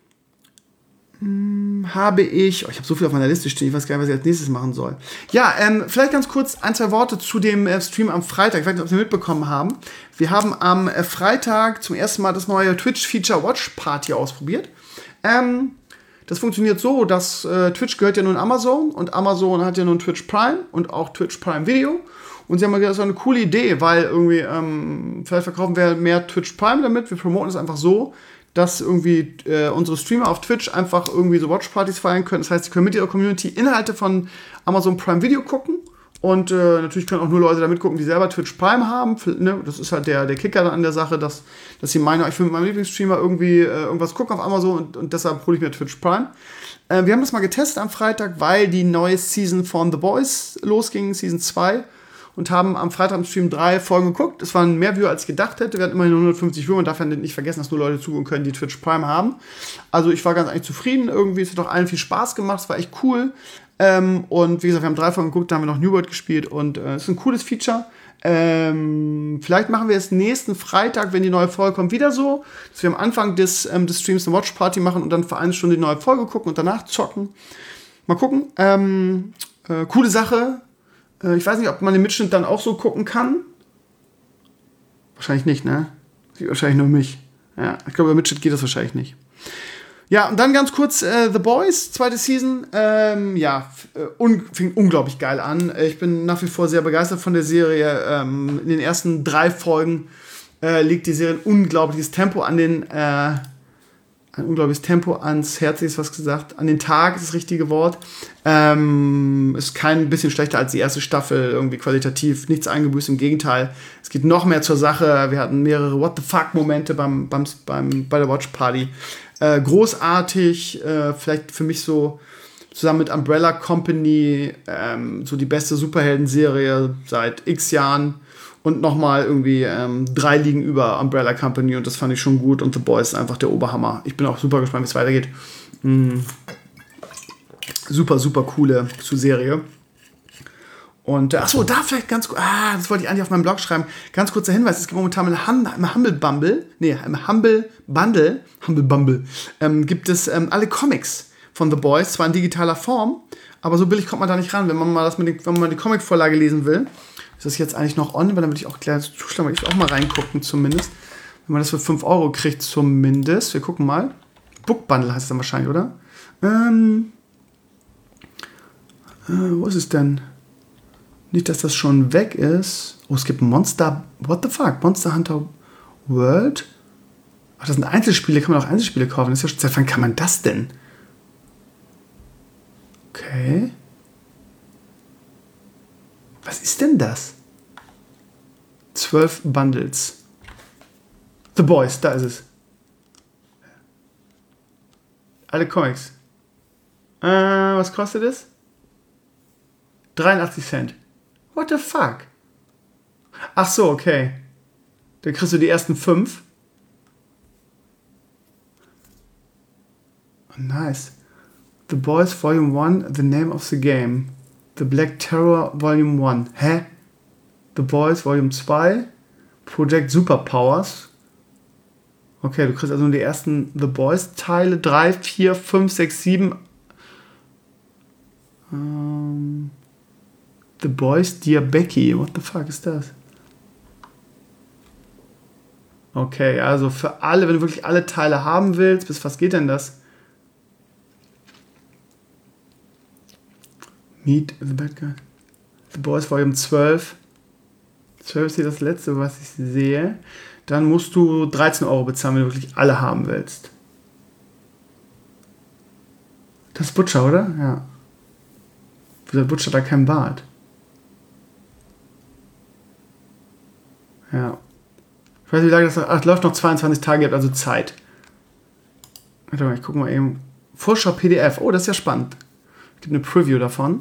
habe ich, oh, ich habe so viel auf meiner Liste stehen, ich weiß gar nicht, was ich als nächstes machen soll. Ja, ähm, vielleicht ganz kurz ein, zwei Worte zu dem äh, Stream am Freitag. Ich weiß nicht, ob Sie mitbekommen haben. Wir haben am äh, Freitag zum ersten Mal das neue Twitch-Feature Watch Party ausprobiert. Ähm, das funktioniert so, dass äh, Twitch gehört ja nun Amazon und Amazon hat ja nun Twitch Prime und auch Twitch Prime Video. Und sie haben gesagt, das war eine coole Idee, weil irgendwie, ähm, vielleicht verkaufen wir mehr Twitch Prime damit. Wir promoten es einfach so, dass irgendwie äh, unsere Streamer auf Twitch einfach irgendwie so Watchpartys feiern können. Das heißt, sie können mit ihrer Community Inhalte von Amazon Prime Video gucken. Und äh, natürlich können auch nur Leute da mitgucken, die selber Twitch Prime haben. Für, ne? Das ist halt der, der Kicker dann an der Sache, dass, dass sie meinen, ich will mit meinem Lieblingsstreamer irgendwie äh, irgendwas gucken auf Amazon und, und deshalb hole ich mir Twitch Prime. Äh, wir haben das mal getestet am Freitag, weil die neue Season von The Boys losging, Season zwei. Und haben am Freitag im Stream drei Folgen geguckt. Es waren mehr Viewer, als ich gedacht hätte. Wir hatten immerhin hundertfünfzig Viewer. Man darf ja nicht vergessen, dass nur Leute zugucken können, die Twitch Prime haben. Also ich war ganz eigentlich zufrieden. Irgendwie, es hat auch allen viel Spaß gemacht. Es war echt cool. Ähm, und wie gesagt, wir haben drei Folgen geguckt. Da haben wir noch New World gespielt. Und es äh, ist ein cooles Feature. Ähm, vielleicht machen wir es nächsten Freitag, wenn die neue Folge kommt, wieder so. Dass wir am Anfang des, ähm, des Streams eine Watch Party machen und dann für eine Stunde die neue Folge gucken und danach zocken. Mal gucken. Ähm, äh, coole Sache. Ich weiß nicht, ob man den Mitschnitt dann auch so gucken kann. Wahrscheinlich nicht, ne? Sieht wahrscheinlich nur mich. Ja, ich glaube, bei Mitschnitt geht das wahrscheinlich nicht. Ja, und dann ganz kurz äh, The Boys, zweite Season. Ähm, ja, f- un- fing unglaublich geil an. Ich bin nach wie vor sehr begeistert von der Serie. Ähm, in den ersten drei Folgen äh, legt die Serie ein unglaubliches Tempo an den äh, ein unglaubliches Tempo ans Herz, ist was gesagt, an den Tag ist das richtige Wort. Ähm, ist kein bisschen schlechter als die erste Staffel, irgendwie qualitativ, nichts eingebüßt, im Gegenteil. Es geht noch mehr zur Sache. Wir hatten mehrere What-the-fuck-Momente beim, beim, beim, bei der Watch Party. Äh, großartig, äh, vielleicht für mich so zusammen mit Umbrella Company ähm, so die beste Superhelden-Serie seit x Jahren. Und nochmal irgendwie ähm, drei Ligen über Umbrella Company und das fand ich schon gut. Und The Boys ist einfach der Oberhammer. Ich bin auch super gespannt, wie es weitergeht. Mm. Super, super coole Serie. Und, äh, achso, da vielleicht ganz kurz, ah, das wollte ich eigentlich auf meinem Blog schreiben. Ganz kurzer Hinweis, es gibt momentan im, hum- im Humble Bumble, nee, im Humble Bundle, Humble Bumble, ähm, gibt es ähm, alle Comics von The Boys, zwar in digitaler Form, aber so billig kommt man da nicht ran, wenn man mal das mit den, wenn man mal die Comic-Vorlage lesen will. Ist das jetzt eigentlich noch on? Weil dann würde ich auch gleich zuschlagen, weil ich auch mal reingucken zumindest. Wenn man das für fünf Euro kriegt zumindest. Wir gucken mal. Book Bundle heißt es dann wahrscheinlich, oder? Ähm, Äh, wo ist es denn? Nicht, dass das schon weg ist. Oh, es gibt Monster... What the fuck? Monster Hunter World? Ach, das sind Einzelspiele. Kann man auch Einzelspiele kaufen. Das ist ja, seit wann kann man das denn? Okay. Was ist denn das? Zwölf Bundles. The Boys, da ist es. Alle Comics. Äh, was kostet es? dreiundachtzig Cent. What the fuck? Ach so, okay. Dann kriegst du die ersten fünf. Oh, nice. The Boys Volume one, The Name of the Game. The Black Terror Volume one. Hä? The Boys Volume two, Project Superpowers. Okay, du kriegst also nur die ersten The Boys Teile. drei, vier, fünf, sechs, sieben. Um, The Boys Dear Becky. What the fuck ist das? Okay, also für alle, wenn du wirklich alle Teile haben willst, bis was geht denn das? Meet the Bad Guy. The Boys Volume zwölf. zwölf ist hier das letzte, was ich sehe. Dann musst du dreizehn Euro bezahlen, wenn du wirklich alle haben willst. Das ist Butcher, oder? Ja. Wieso hat Butcher da keinen Bart? Ja. Ich weiß nicht, wie lange das... Ach, läuft noch zweiundzwanzig Tage, ihr habt also Zeit. Warte mal, ich gucke mal eben. Vorschau P D F. Oh, das ist ja spannend. Es gibt eine Preview davon.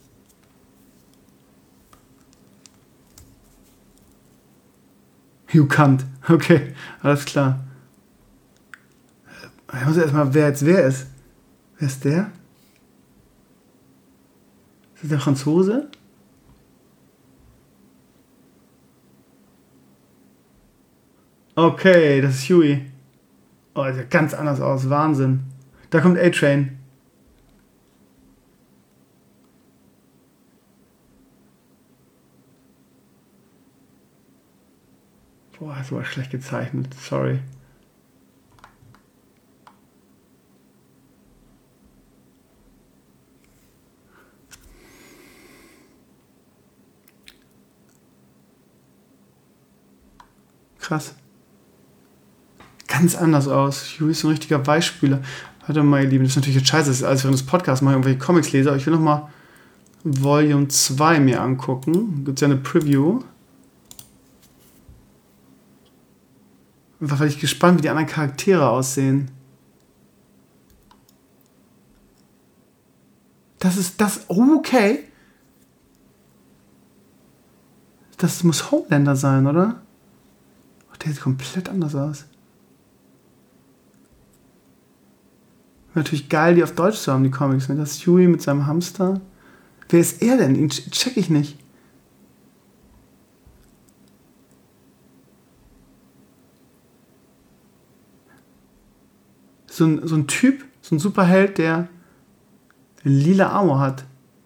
You can't. Okay, alles klar. Ich muss erstmal, wer jetzt wer ist. Wer ist der? Ist das der Franzose? Okay, das ist Huey. Oh, der sieht ganz anders aus. Wahnsinn. Da kommt A-Train. Boah, das war schlecht gezeichnet. Sorry. Krass. Ganz anders aus. Huey ist ein richtiger Beispieler. Warte mal, ihr Lieben, das ist natürlich jetzt scheiße, das ist alles während des Podcasts mache, irgendwelche Comics lese, aber ich will nochmal Volume zwei mir angucken. Gibt es ja eine Preview. Einfach weil ich gespannt, wie die anderen Charaktere aussehen. Das ist das. Oh, okay. Das muss Homelander sein, oder? Oh, der sieht komplett anders aus. Natürlich geil, die auf Deutsch zu haben, die Comics. Das ist Huey mit seinem Hamster. Wer ist er denn? Den check ich nicht. So ein, so ein Typ, so ein Superheld, der lila Armor hat.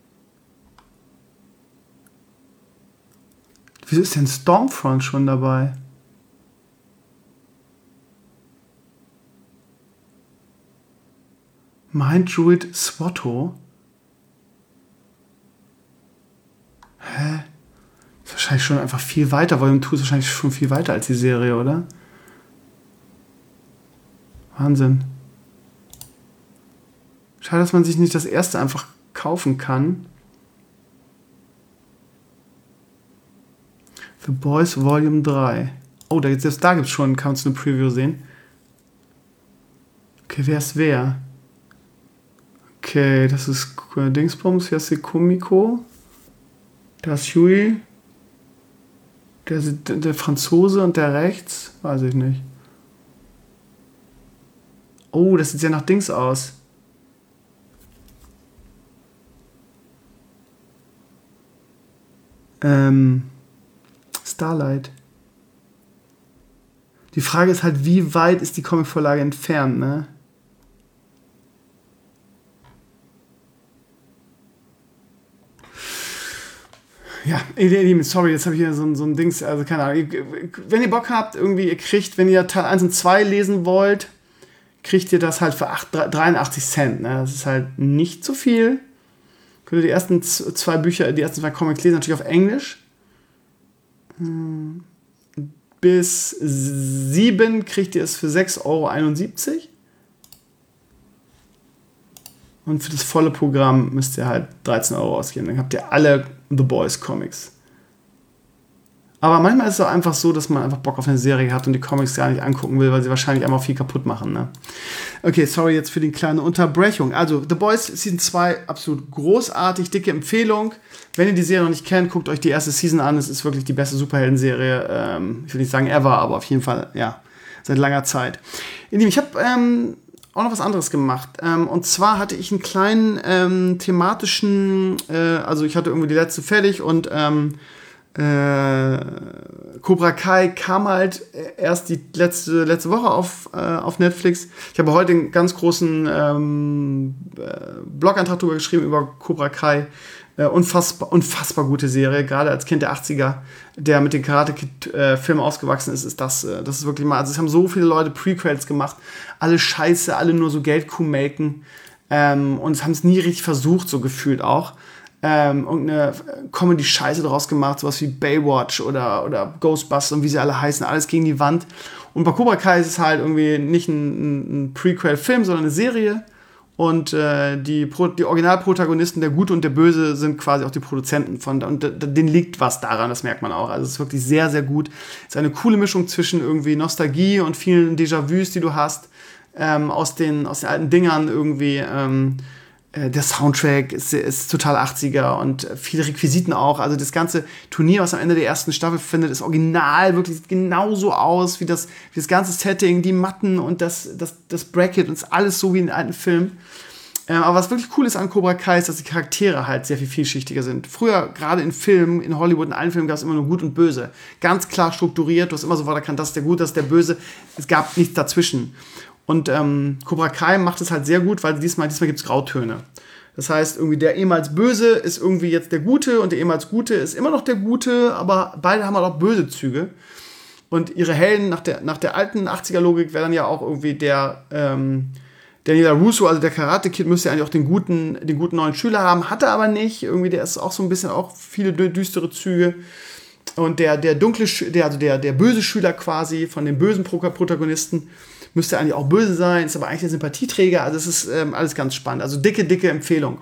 Wieso ist denn Stormfront schon dabei? Mind Druid Swatto? Hä? Ist wahrscheinlich schon einfach viel weiter. Volume zwei ist wahrscheinlich schon viel weiter als die Serie, oder? Wahnsinn. Schade, dass man sich nicht das erste einfach kaufen kann. The Boys Volume drei. Oh, da, jetzt, da gibt es schon, kannst du eine Preview sehen. Okay, wer ist wer? Okay, das ist äh, Dingsbums, hier ist die Kumiko. Da ist Huey. Der, der, der Franzose und der rechts, weiß ich nicht. Oh, das sieht ja nach Dings aus. Ähm, Starlight. Die Frage ist halt, wie weit ist die Comicvorlage entfernt, ne? Ja, ihr Lieben, sorry, jetzt habe ich hier so, so ein Dings, also keine Ahnung. Wenn ihr Bock habt, irgendwie, ihr kriegt, wenn ihr Teil eins und zwei lesen wollt, kriegt ihr das halt für dreiundachtzig Cent, ne? Das ist halt nicht so viel. Könnt ihr die ersten z- zwei Bücher, die ersten zwei Comics lesen, natürlich auf Englisch. Bis sieben kriegt ihr es für sechs Euro einundsiebzig. Und für das volle Programm müsst ihr halt dreizehn Euro ausgeben. Dann habt ihr alle The Boys Comics. Aber manchmal ist es auch einfach so, dass man einfach Bock auf eine Serie hat und die Comics gar nicht angucken will, weil sie wahrscheinlich einmal viel kaputt machen. Ne? Okay, sorry jetzt für die kleine Unterbrechung. Also, The Boys Season zwei, absolut großartig, dicke Empfehlung. Wenn ihr die Serie noch nicht kennt, guckt euch die erste Season an. Es ist wirklich die beste Superhelden-Serie. Ähm, ich will nicht sagen ever, aber auf jeden Fall, ja, seit langer Zeit. Ich habe ähm, auch noch was anderes gemacht. Ähm, und zwar hatte ich einen kleinen ähm, thematischen, äh, also ich hatte irgendwie die letzte fertig und ähm, Äh, Cobra Kai kam halt erst die letzte, letzte Woche auf, äh, auf Netflix. Ich habe heute einen ganz großen ähm, äh, Blogantrag darüber geschrieben, über Cobra Kai. Äh, unfassbar, unfassbar gute Serie, gerade als Kind der achtziger, der mit den Karate-Kid-Filmen äh, ausgewachsen ist, ist das, äh, das ist wirklich mal, also es haben so viele Leute Prequels gemacht, alle scheiße, alle nur so Geldkuh-Melken ähm, und es haben es nie richtig versucht, so gefühlt auch. Ähm, irgendeine Comedy-Scheiße draus gemacht, sowas wie Baywatch oder, oder Ghostbusters und wie sie alle heißen, alles gegen die Wand. Und bei Cobra Kai ist es halt irgendwie nicht ein, ein Prequel-Film, sondern eine Serie. Und äh, die, Pro- die Originalprotagonisten, der Gute und der Böse, sind quasi auch die Produzenten von, und d- d- denen liegt was daran, das merkt man auch. Also es ist wirklich sehr, sehr gut. Es ist eine coole Mischung zwischen irgendwie Nostalgie und vielen Déjà-vus, die du hast, ähm, aus, den, aus den alten Dingern irgendwie. Ähm, Der Soundtrack ist, ist total achtziger und viele Requisiten auch. Also das ganze Turnier, was am Ende der ersten Staffel findet, ist original, wirklich sieht genauso aus wie das, wie das ganze Setting, die Matten und das, das, das Bracket und alles so wie in den alten Filmen. Ähm, aber was wirklich cool ist an Cobra Kai ist, dass die Charaktere halt sehr viel vielschichtiger sind. Früher, gerade in Filmen, in Hollywood, in allen Filmen gab es immer nur Gut und Böse. Ganz klar strukturiert, du hast immer sofort erkannt, das ist der Gut, das ist der Böse. Es gab nichts dazwischen. Und ähm, Cobra Kai macht es halt sehr gut, weil diesmal, diesmal gibt es Grautöne. Das heißt, irgendwie der ehemals Böse ist irgendwie jetzt der Gute und der ehemals Gute ist immer noch der Gute, aber beide haben halt auch böse Züge. Und ihre Helden nach der, nach der alten achtziger-Logik wäre dann ja auch irgendwie der ähm, Daniel Russo, also der Karate-Kid, müsste ja eigentlich auch den guten, den guten neuen Schüler haben, hat er aber nicht. Irgendwie, der ist auch so ein bisschen auch viele düstere Züge. Und der, der dunkle, der, also der, der böse Schüler quasi von den bösen Protagonisten müsste eigentlich auch böse sein, ist aber eigentlich der Sympathieträger. Also es ist ähm, alles ganz spannend. Also dicke, dicke Empfehlung.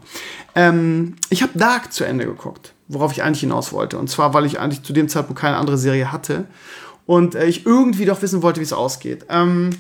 Ähm, ich habe Dark zu Ende geguckt, worauf ich eigentlich hinaus wollte. Und zwar, weil ich eigentlich zu dem Zeitpunkt keine andere Serie hatte. Und äh, ich irgendwie doch wissen wollte, wie es ausgeht. Ähm,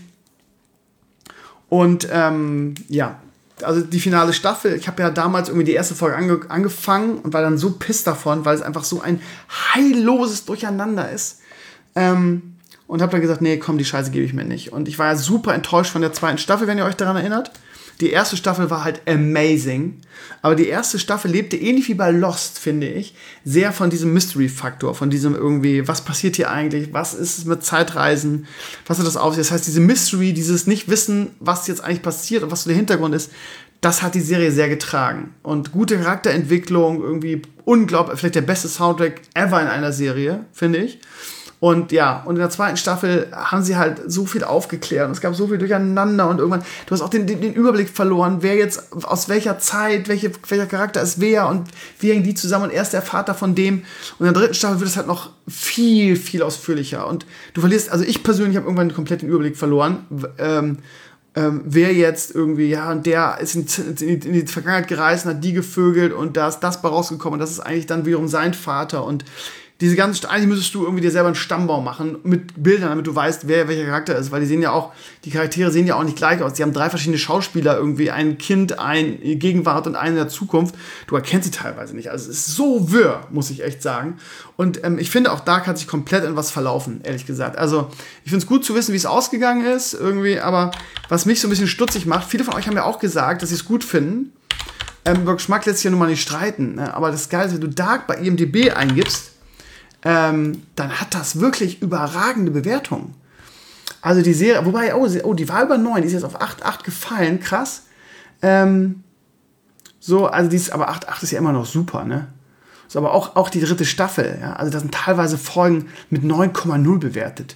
und ähm, ja, also die finale Staffel, ich habe ja damals irgendwie die erste Folge ange- angefangen und war dann so pisst davon, weil es einfach so ein heilloses Durcheinander ist. Ähm, und habe dann gesagt, nee, komm, die Scheiße gebe ich mir nicht. Und ich war ja super enttäuscht von der zweiten Staffel, wenn ihr euch daran erinnert. Die erste Staffel war halt amazing. Aber die erste Staffel lebte ähnlich wie bei Lost, finde ich, sehr von diesem Mystery-Faktor, von diesem irgendwie, was passiert hier eigentlich, was ist es mit Zeitreisen, was hat das auf sich? Das heißt, diese Mystery, dieses Nicht-Wissen, was jetzt eigentlich passiert und was so der Hintergrund ist, das hat die Serie sehr getragen. Und gute Charakterentwicklung, irgendwie unglaublich, vielleicht der beste Soundtrack ever in einer Serie, finde ich. Und ja, und in der zweiten Staffel haben sie halt so viel aufgeklärt und es gab so viel Durcheinander und irgendwann, du hast auch den, den, den Überblick verloren, wer jetzt aus welcher Zeit, welche, welcher Charakter ist wer und wie hängen die zusammen und er ist der Vater von dem. Und in der dritten Staffel wird es halt noch viel, viel ausführlicher und du verlierst, also ich persönlich habe irgendwann komplett den Überblick verloren, ähm, ähm, wer jetzt irgendwie, ja, und der ist in, in, in die Vergangenheit gereist und hat die gevögelt und da ist das bei rausgekommen und das ist eigentlich dann wiederum sein Vater und diese ganze, eigentlich müsstest du irgendwie dir selber einen Stammbaum machen mit Bildern, damit du weißt, wer welcher Charakter ist, weil die sehen ja auch, die Charaktere sehen ja auch nicht gleich aus. Die haben drei verschiedene Schauspieler irgendwie, ein Kind, ein in Gegenwart und einen in der Zukunft. Du erkennst sie teilweise nicht. Also es ist so wirr, muss ich echt sagen. Und ähm, ich finde auch Dark hat sich komplett in was verlaufen, ehrlich gesagt. Also ich finde es gut zu wissen, wie es ausgegangen ist irgendwie, aber was mich so ein bisschen stutzig macht, viele von euch haben ja auch gesagt, dass sie es gut finden. Ähm, über Geschmack lässt sich ja nun mal nicht streiten, ne? Aber das Geile ist, wenn du Dark bei I M D B eingibst, Ähm, dann hat das wirklich überragende Bewertungen. Also die Serie, wobei, oh, oh die war über neun, die ist jetzt auf acht Komma acht gefallen, krass. Ähm, so, also die ist, aber acht Komma acht ist ja immer noch super, ne? So, aber auch, auch die dritte Staffel, ja, also da sind teilweise Folgen mit neun Komma null bewertet.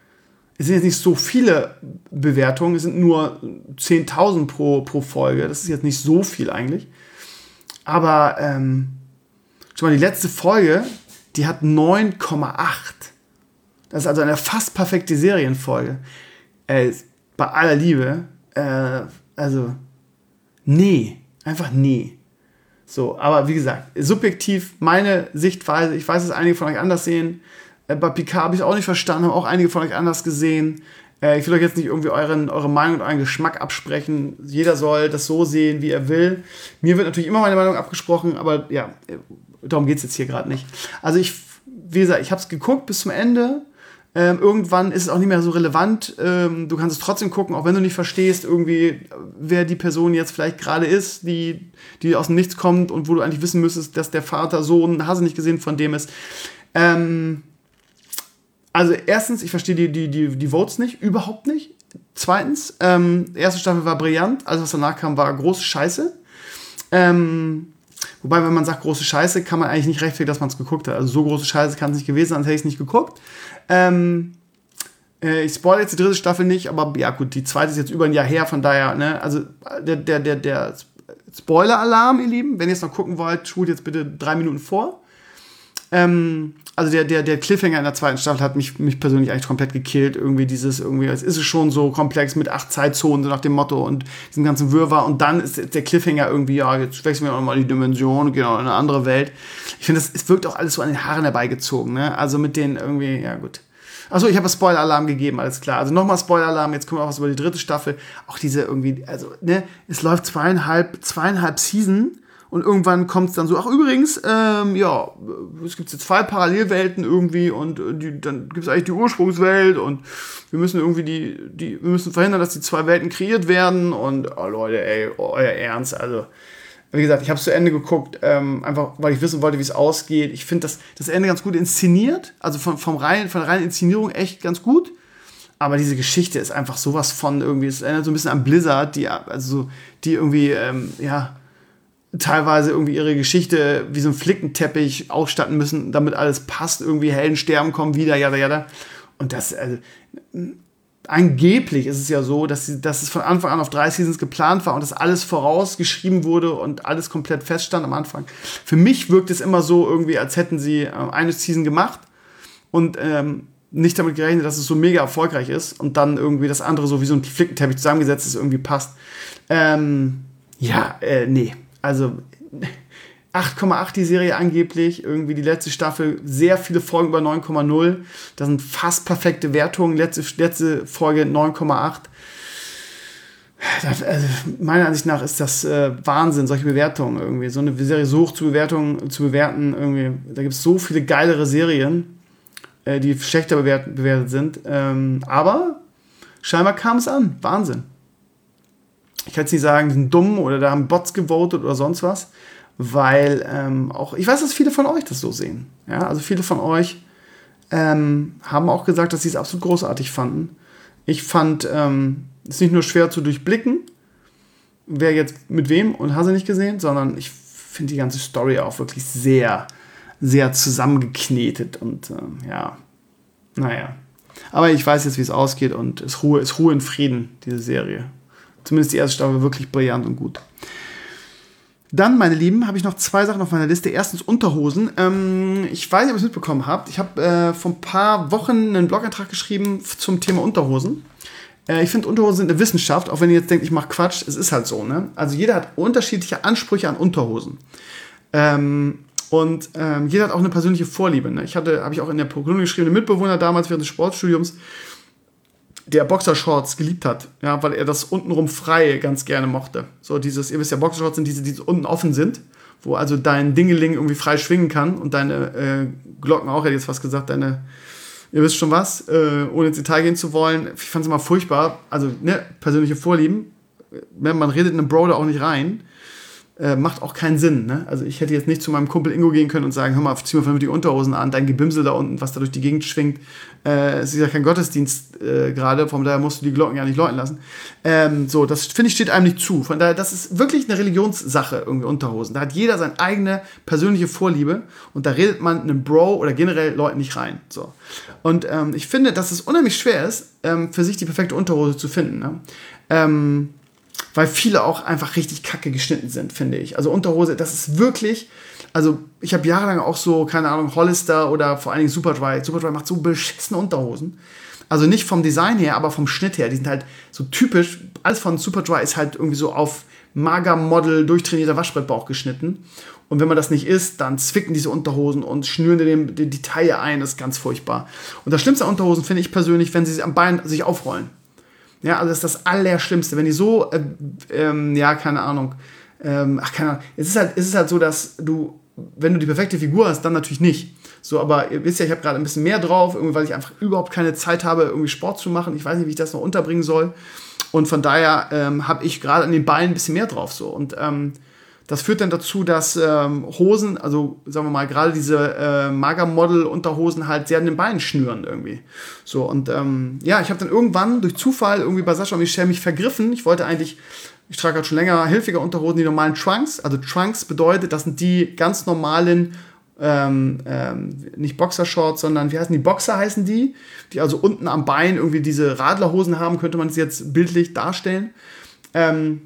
Es sind jetzt nicht so viele Bewertungen, es sind nur zehntausend pro, pro Folge, das ist jetzt nicht so viel eigentlich. Aber, ähm, schon mal die letzte Folge, die hat neun Komma acht. Das ist also eine fast perfekte Serienfolge. Äh, bei aller Liebe, äh, also, nee, einfach nee. So, aber wie gesagt, subjektiv meine Sichtweise, ich weiß, dass einige von euch anders sehen. Äh, bei Picard habe ich auch nicht verstanden, haben auch einige von euch anders gesehen. Äh, ich will euch jetzt nicht irgendwie euren, eure Meinung und euren Geschmack absprechen. Jeder soll das so sehen, wie er will. Mir wird natürlich immer meine Meinung abgesprochen, aber ja, darum geht es jetzt hier gerade nicht. Also ich, wie gesagt, ich habe es geguckt bis zum Ende. Ähm, irgendwann ist es auch nicht mehr so relevant. Ähm, du kannst es trotzdem gucken, auch wenn du nicht verstehst, irgendwie, wer die Person jetzt vielleicht gerade ist, die, die aus dem Nichts kommt und wo du eigentlich wissen müsstest, dass der Vater, Sohn, hast du nicht gesehen, von dem ist. Ähm, also erstens, ich verstehe die, die, die, die Votes nicht, überhaupt nicht. Zweitens, ähm, die erste Staffel war brillant, alles was danach kam, war große Scheiße. Ähm, wobei, wenn man sagt große Scheiße, kann man eigentlich nicht rechtfertigen, dass man es geguckt hat. Also so große Scheiße kann es nicht gewesen sein, sonst hätte ich es nicht geguckt. Ähm, äh, ich spoilere jetzt die dritte Staffel nicht, aber ja gut, die zweite ist jetzt über ein Jahr her, von daher, ne, also der, der, der, der Spoiler-Alarm, ihr Lieben, wenn ihr es noch gucken wollt, spult jetzt bitte drei Minuten vor. Ähm, also der, der, der Cliffhanger in der zweiten Staffel hat mich, mich persönlich eigentlich komplett gekillt. Irgendwie dieses, irgendwie, es ist schon so komplex mit acht Zeitzonen, so nach dem Motto und diesem ganzen Wirrwarr. Und dann ist der Cliffhanger irgendwie, ja, jetzt wechseln wir nochmal die Dimension, gehen in eine andere Welt. Ich finde, es wirkt auch alles so an den Haaren herbeigezogen, ne? Also mit den irgendwie, ja gut. Achso, ich habe Spoiler-Alarm gegeben, alles klar. Also nochmal Spoiler-Alarm, jetzt kommen wir auch was über die dritte Staffel. Auch diese irgendwie, also, ne, es läuft zweieinhalb, zweieinhalb Season. Und irgendwann kommt es dann so, ach übrigens, ähm, ja, es gibt jetzt zwei Parallelwelten irgendwie und die, dann gibt es eigentlich die Ursprungswelt und wir müssen irgendwie die, die, wir müssen verhindern, dass die zwei Welten kreiert werden und, oh Leute, ey, oh, euer Ernst, also, wie gesagt, ich habe es zu Ende geguckt, ähm, einfach, weil ich wissen wollte, wie es ausgeht. Ich finde das, das Ende ganz gut inszeniert, also von, vom rein, von der reinen Inszenierung echt ganz gut. Aber diese Geschichte ist einfach sowas von irgendwie, es erinnert so ein bisschen an Blizzard, die, also, die irgendwie, ähm, ja, teilweise irgendwie ihre Geschichte wie so ein Flickenteppich ausstatten müssen, damit alles passt, irgendwie Helden sterben, kommen wieder, jada, jada. Und das, also, angeblich ist es ja so, dass, sie, dass es von Anfang an auf drei Seasons geplant war und dass alles vorausgeschrieben wurde und alles komplett feststand am Anfang. Für mich wirkt es immer so irgendwie, als hätten sie äh, eine Season gemacht und ähm, nicht damit gerechnet, dass es so mega erfolgreich ist und dann irgendwie das andere so wie so ein Flickenteppich zusammengesetzt ist, irgendwie passt. Ähm, ja, äh, nee. Also acht Komma acht die Serie angeblich, irgendwie die letzte Staffel, sehr viele Folgen über neun Komma null. Das sind fast perfekte Wertungen, letzte, letzte Folge neun Komma acht. Das, also meiner Ansicht nach ist das äh, Wahnsinn, solche Bewertungen irgendwie. So eine Serie so hoch zu, Bewertungen, zu bewerten, irgendwie. Da gibt es so viele geilere Serien, äh, die schlechter bewertet, bewertet sind. Ähm, aber scheinbar kam es an. Wahnsinn. Ich kann jetzt nicht sagen, die sind dumm oder da haben Bots gewotet oder sonst was, weil ähm, auch, ich weiß, dass viele von euch das so sehen. Ja, also viele von euch ähm, haben auch gesagt, dass sie es absolut großartig fanden. Ich fand, ähm, es ist nicht nur schwer zu durchblicken, wer jetzt mit wem und hast du nicht gesehen, sondern ich finde die ganze Story auch wirklich sehr, sehr zusammengeknetet und ähm, ja, naja. Aber ich weiß jetzt, wie es ausgeht und es ist Ruhe, ist Ruhe in Frieden, diese Serie. Zumindest die erste Staffel wirklich brillant und gut. Dann, meine Lieben, habe ich noch zwei Sachen auf meiner Liste. Erstens Unterhosen. Ähm, ich weiß nicht, ob ihr es mitbekommen habt. Ich habe äh, vor ein paar Wochen einen Blogantrag geschrieben zum Thema Unterhosen. Äh, ich finde, Unterhosen sind eine Wissenschaft, auch wenn ihr jetzt denkt, ich mache Quatsch. Es ist halt so, ne? Also jeder hat unterschiedliche Ansprüche an Unterhosen. Ähm, und ähm, jeder hat auch eine persönliche Vorliebe. Ne? Ich hatte, habe ich auch in der Kolumne geschrieben, einen Mitbewohner damals während des Sportstudiums, der Boxershorts geliebt hat, ja, weil er das untenrum frei ganz gerne mochte. So dieses, ihr wisst ja, Boxershorts sind diese, die unten offen sind, wo also dein Dingeling irgendwie frei schwingen kann und deine äh, Glocken auch, hätte ich jetzt fast gesagt, deine, ihr wisst schon was, äh, ohne ins Detail gehen zu wollen. Ich fand es immer furchtbar, also ne, persönliche Vorlieben, man redet in einem Bro da auch nicht rein, äh, macht auch keinen Sinn. Ne? Also ich hätte jetzt nicht zu meinem Kumpel Ingo gehen können und sagen, hör mal, zieh mal vernünftig die Unterhosen an, dein Gebimsel da unten, was da durch die Gegend schwingt. Äh, es ist ja kein Gottesdienst äh, gerade, von daher musst du die Glocken ja nicht läuten lassen. Ähm, so, das finde ich steht einem nicht zu. Von daher, das ist wirklich eine Religionssache, irgendwie Unterhosen. Da hat jeder seine eigene persönliche Vorliebe und da redet man einem Bro oder generell Leuten nicht rein. So. Und ähm, ich finde, dass es unheimlich schwer ist, ähm, für sich die perfekte Unterhose zu finden. Ne? Ähm, weil viele auch einfach richtig kacke geschnitten sind, finde ich. Also Unterhose, das ist wirklich, also ich habe jahrelang auch so, keine Ahnung, Hollister oder vor allen Dingen Superdry. Superdry macht so beschissene Unterhosen. Also nicht vom Design her, aber vom Schnitt her. Die sind halt so typisch, alles von Superdry ist halt irgendwie so auf Mager-Model, durchtrainierter Waschbrettbauch geschnitten. Und wenn man das nicht isst, dann zwicken diese Unterhosen und schnüren die, die, die Taille ein. Das ist ganz furchtbar. Und das Schlimmste an Unterhosen finde ich persönlich, wenn sie sich am Bein sich aufrollen. Ja, also das ist das Allerschlimmste. Wenn die so, äh, ähm, ja, keine Ahnung, ähm, ach, keine Ahnung. Es ist halt, es ist halt so, dass du, wenn du die perfekte Figur hast, dann natürlich nicht. So, aber ihr wisst ja, ich habe gerade ein bisschen mehr drauf, irgendwie, weil ich einfach überhaupt keine Zeit habe, irgendwie Sport zu machen. Ich weiß nicht, wie ich das noch unterbringen soll. Und von daher ähm, habe ich gerade an den Beinen ein bisschen mehr drauf. So. Und ähm, das führt dann dazu, dass ähm, Hosen, also sagen wir mal, gerade diese äh, Mager-Model-Unterhosen halt sehr an den Beinen schnüren irgendwie. So, und ähm, ja, ich habe dann irgendwann durch Zufall irgendwie bei Sascha und Michelle mich vergriffen. Ich wollte eigentlich, ich trage halt schon länger hilfige Unterhosen, die normalen Trunks. Also Trunks bedeutet, das sind die ganz normalen, ähm, ähm, nicht Boxershorts, sondern wie heißen die? Boxer heißen die, die also unten am Bein irgendwie diese Radlerhosen haben, könnte man es jetzt bildlich darstellen. Ähm,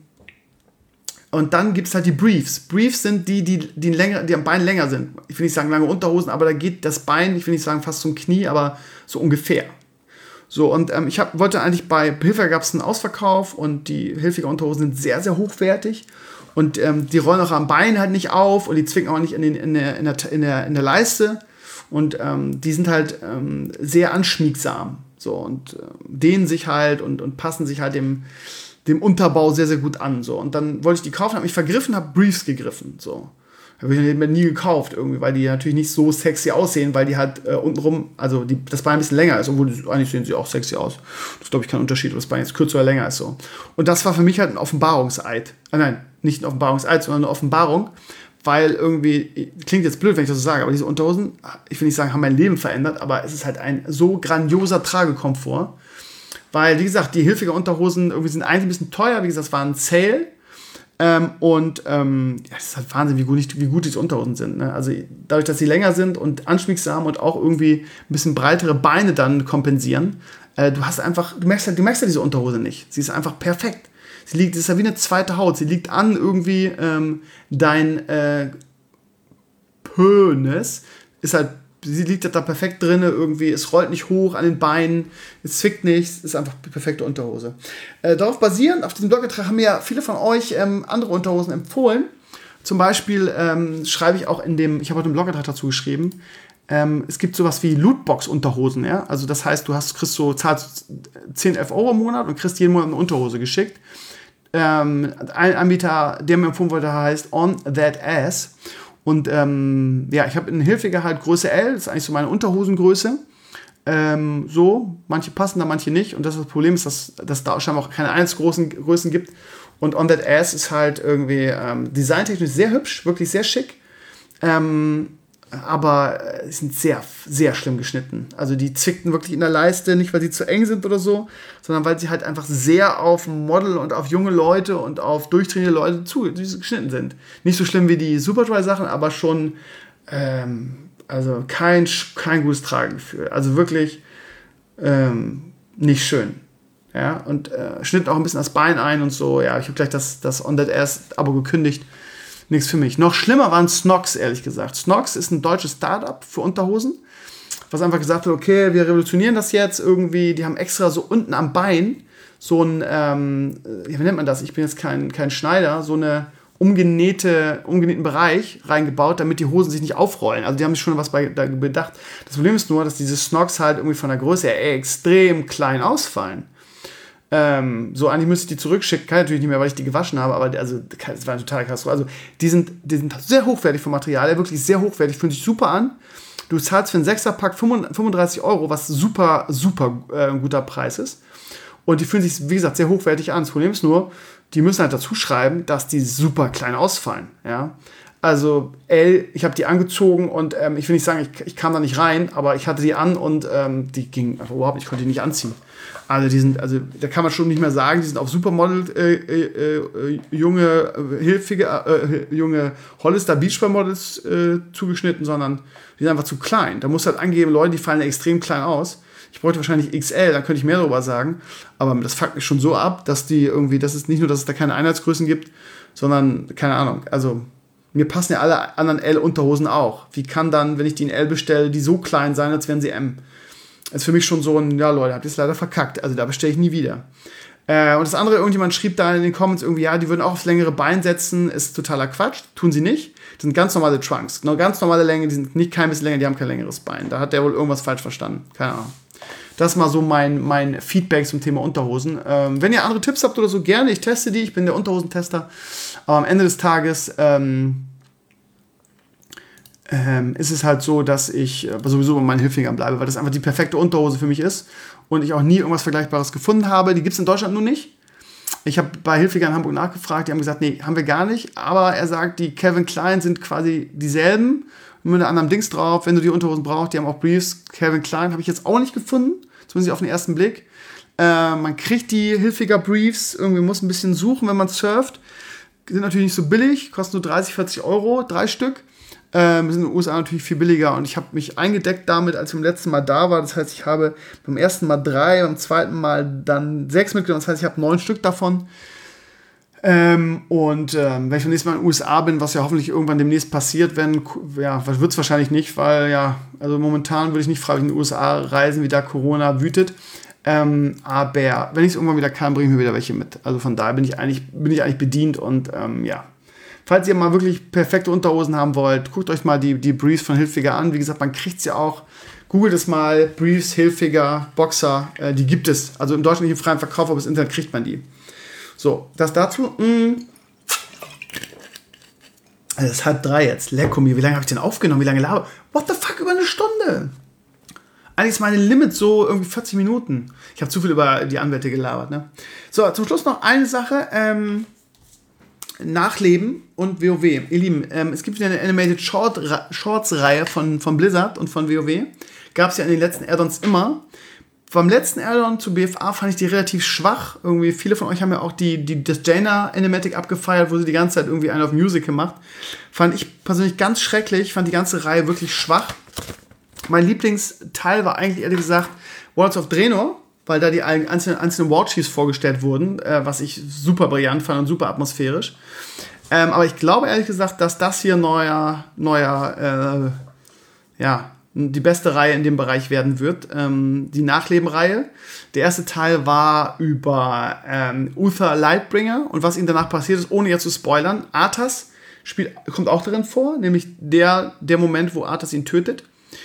Und dann gibt es halt die Briefs. Briefs sind die, die, die, länger, die am Bein länger sind. Ich will nicht sagen lange Unterhosen, aber da geht das Bein, ich will nicht sagen fast zum Knie, aber so ungefähr. So, und ähm, ich hab, wollte eigentlich bei Hilfiger gab es einen Ausverkauf und die Hilfiger Unterhosen sind sehr, sehr hochwertig. Und ähm, die rollen auch am Bein halt nicht auf und die zwicken auch nicht in, den, in, der, in, der, in, der, in der Leiste. Und ähm, die sind halt ähm, sehr anschmiegsam. So, und äh, dehnen sich halt und, und passen sich halt dem dem Unterbau sehr, sehr gut an. So. Und dann wollte ich die kaufen, habe mich vergriffen, habe Briefs gegriffen. So. Habe ich mir nie gekauft, irgendwie, weil die natürlich nicht so sexy aussehen, weil die halt äh, untenrum, also die, das Bein ein bisschen länger ist, obwohl die, eigentlich sehen sie auch sexy aus. Das ist, glaube ich, kein Unterschied, ob das Bein jetzt kürzer oder länger ist. So. Und das war für mich halt ein Offenbarungseid. Ah, nein, nicht ein Offenbarungseid, sondern eine Offenbarung, weil irgendwie, klingt jetzt blöd, wenn ich das so sage, aber diese Unterhosen, ich will nicht sagen, haben mein Leben verändert, aber es ist halt ein so grandioser Tragekomfort. Weil, wie gesagt, die Hilfiger Unterhosen irgendwie sind eigentlich ein bisschen teuer. Wie gesagt, es war ein Sale. Ähm, und ähm, ja, das ist halt Wahnsinn, wie gut, wie gut diese Unterhosen sind. Ne? Also dadurch, dass sie länger sind und anschmiegsam und auch irgendwie ein bisschen breitere Beine dann kompensieren, äh, du hast einfach, du merkst, du merkst ja diese Unterhose nicht. Sie ist einfach perfekt. Sie liegt, das ist ja wie eine zweite Haut. Sie liegt an irgendwie ähm, dein äh, Pönes. Ist halt Sie liegt da perfekt drin, irgendwie, es rollt nicht hoch an den Beinen, es zwickt nichts, ist einfach die perfekte Unterhose. Äh, darauf basierend, auf diesem Blogbeitrag haben mir ja viele von euch ähm, andere Unterhosen empfohlen. Zum Beispiel ähm, schreibe ich auch in dem, ich habe heute einen Blogbeitrag dazu geschrieben, ähm, es gibt sowas wie Lootbox-Unterhosen, ja. Also das heißt, du hast, kriegst so, zahlst zehn, elf Euro im Monat und kriegst jeden Monat eine Unterhose geschickt. Ähm, ein Anbieter, der mir empfohlen wurde, heißt On That Ass. Und ähm, ja, ich habe in Hilfiger halt Größe L, das ist eigentlich so meine Unterhosengröße. Ähm, so, manche passen da, manche nicht. Und das, ist das Problem ist, dass, dass da scheinbar auch keine eins großen Größen gibt. Und On That Ass ist halt irgendwie ähm, designtechnisch sehr hübsch, wirklich sehr schick. Ähm, aber äh, sind sehr, sehr schlimm geschnitten. Also die zwickten wirklich in der Leiste, nicht weil sie zu eng sind oder so, sondern weil sie halt einfach sehr auf Model und auf junge Leute und auf durchtrainierte Leute zu, geschnitten sind. Nicht so schlimm wie die Superdry-Sachen, aber schon ähm, also kein, kein gutes Tragegefühl. Also wirklich ähm, nicht schön. Ja, und äh, schnitt auch ein bisschen das Bein ein und so. Ja, ich habe gleich das, das On That Ass-Abo gekündigt. Nichts für mich. Noch schlimmer waren Snox, ehrlich gesagt. Snox ist ein deutsches Startup für Unterhosen, was einfach gesagt hat, okay, wir revolutionieren das jetzt irgendwie. Die haben extra so unten am Bein so ein, ähm, wie nennt man das? Ich bin jetzt kein, kein Schneider, so eine umgenähte, umgenähten Bereich reingebaut, damit die Hosen sich nicht aufrollen. Also die haben sich schon was bei, da bedacht. Das Problem ist nur, dass diese Snox halt irgendwie von der Größe her extrem klein ausfallen. Ähm, so, eigentlich müsste ich die zurückschicken, kann ich natürlich nicht mehr, weil ich die gewaschen habe, aber also, das war eine totale Katastrophe. Also, die sind, die sind sehr hochwertig vom Material, wirklich sehr hochwertig, fühlen sich super an. Du zahlst für einen Sechser-Pack fünfunddreißig Euro, was super, super äh, guter Preis ist. Und die fühlen sich, wie gesagt, sehr hochwertig an. Das Problem ist nur, die müssen halt dazu schreiben, dass die super klein ausfallen, ja. Also, L, ich habe die angezogen und ähm, ich will nicht sagen, ich, ich kam da nicht rein, aber ich hatte die an und ähm, die ging einfach überhaupt nicht, ich konnte die nicht anziehen. Also, die sind, also, da kann man schon nicht mehr sagen, die sind auf Supermodel, äh, äh, äh, junge, äh, hilfige, äh, junge Hollister Beachwear-Models äh, zugeschnitten, sondern die sind einfach zu klein. Da musst du halt angeben, Leute, die fallen extrem klein aus. Ich bräuchte wahrscheinlich X L, da könnte ich mehr darüber sagen. Aber das fuckt mich schon so ab, dass die irgendwie, dass es nicht nur, dass es da keine Einheitsgrößen gibt, sondern, keine Ahnung, also mir passen ja alle anderen L-Unterhosen auch. Wie kann dann, wenn ich die in L bestelle, die so klein sein, als wären sie M? Das ist für mich schon so ein, ja Leute, habt ihr es leider verkackt. Also da bestelle ich nie wieder. Äh, und das andere, irgendjemand schrieb da in den Comments irgendwie, ja, die würden auch aufs längere Bein setzen, ist totaler Quatsch. Tun sie nicht. Das sind ganz normale Trunks. Genau, ganz normale Länge, die sind nicht kein bisschen länger, die haben kein längeres Bein. Da hat der wohl irgendwas falsch verstanden. Keine Ahnung. Das ist mal so mein, mein Feedback zum Thema Unterhosen. Ähm, wenn ihr andere Tipps habt oder so, gerne. Ich teste die. Ich bin der Unterhosentester. Aber am Ende des Tages ähm, ähm, ist es halt so, dass ich äh, sowieso bei meinen Hilfingern bleibe, weil das einfach die perfekte Unterhose für mich ist und ich auch nie irgendwas Vergleichbares gefunden habe. Die gibt es in Deutschland nur nicht. Ich habe bei Hilfiger in Hamburg nachgefragt, die haben gesagt, nee, haben wir gar nicht. Aber er sagt, die Calvin Klein sind quasi dieselben, nur mit einem anderen Dings drauf. Wenn du die Unterhosen brauchst, die haben auch Briefs. Calvin Klein habe ich jetzt auch nicht gefunden, zumindest auf den ersten Blick. Äh, man kriegt die Hilfiger Briefs, irgendwie muss ein bisschen suchen, wenn man surft. Die sind natürlich nicht so billig, kosten nur dreißig, vierzig Euro, drei Stück. Ähm, sind in den U S A natürlich viel billiger und ich habe mich eingedeckt damit, als ich beim letzten Mal da war. Das heißt, ich habe beim ersten Mal drei, beim zweiten Mal dann sechs mitgenommen. Das heißt, ich habe neun Stück davon. Ähm, und ähm, wenn ich beim nächsten Mal in den U S A bin, was ja hoffentlich irgendwann demnächst passiert, wenn, ja, wird es wahrscheinlich nicht, weil ja, also momentan würde ich nicht freiwillig in die U S A reisen, wie da Corona wütet. Ähm, aber wenn ich es irgendwann wieder kann, bringe ich mir wieder welche mit. Also von daher bin ich eigentlich, bin ich eigentlich bedient und ähm, ja. Falls ihr mal wirklich perfekte Unterhosen haben wollt, guckt euch mal die, die Briefs von Hilfiger an. Wie gesagt, man kriegt sie auch. Googelt es mal. Briefs, Hilfiger, Boxer. Äh, die gibt es. Also im Deutschland nicht im freien Verkauf, aber im Internet kriegt man die. So, das dazu. Mh. Also es ist halb drei jetzt. Lecko mir. Wie lange habe ich denn aufgenommen? Wie lange laber? What the fuck? Über eine Stunde. Eigentlich ist meine Limit so irgendwie vierzig Minuten. Ich habe zu viel über die Anwälte gelabert. Ne? So, zum Schluss noch eine Sache. Ähm... Nachleben und WoW. Ihr Lieben, ähm, es gibt wieder eine Animated Short, Shorts-Reihe von, von Blizzard und von WoW. Gab es ja in den letzten Add-ons immer. Beim letzten Add-on zu B F A fand ich die relativ schwach. Irgendwie viele von euch haben ja auch die, die, das Jaina-Animatic abgefeiert, wo sie die ganze Zeit irgendwie einen auf Music gemacht. Fand ich persönlich ganz schrecklich. Fand die ganze Reihe wirklich schwach. Mein Lieblingsteil war eigentlich ehrlich gesagt Worlds of Draenor, weil da die einzelnen, einzelnen Warchiefs vorgestellt wurden, äh, was ich super brillant fand und super atmosphärisch. Ähm, aber ich glaube ehrlich gesagt, dass das hier neuer, neuer äh, ja, die beste Reihe in dem Bereich werden wird. Ähm, die Nachleben-Reihe. Der erste Teil war über ähm, Uther Lightbringer und was ihm danach passiert ist, ohne jetzt zu spoilern. Arthas spielt, kommt auch darin vor, nämlich der, der Moment, wo Arthas ihn tötet.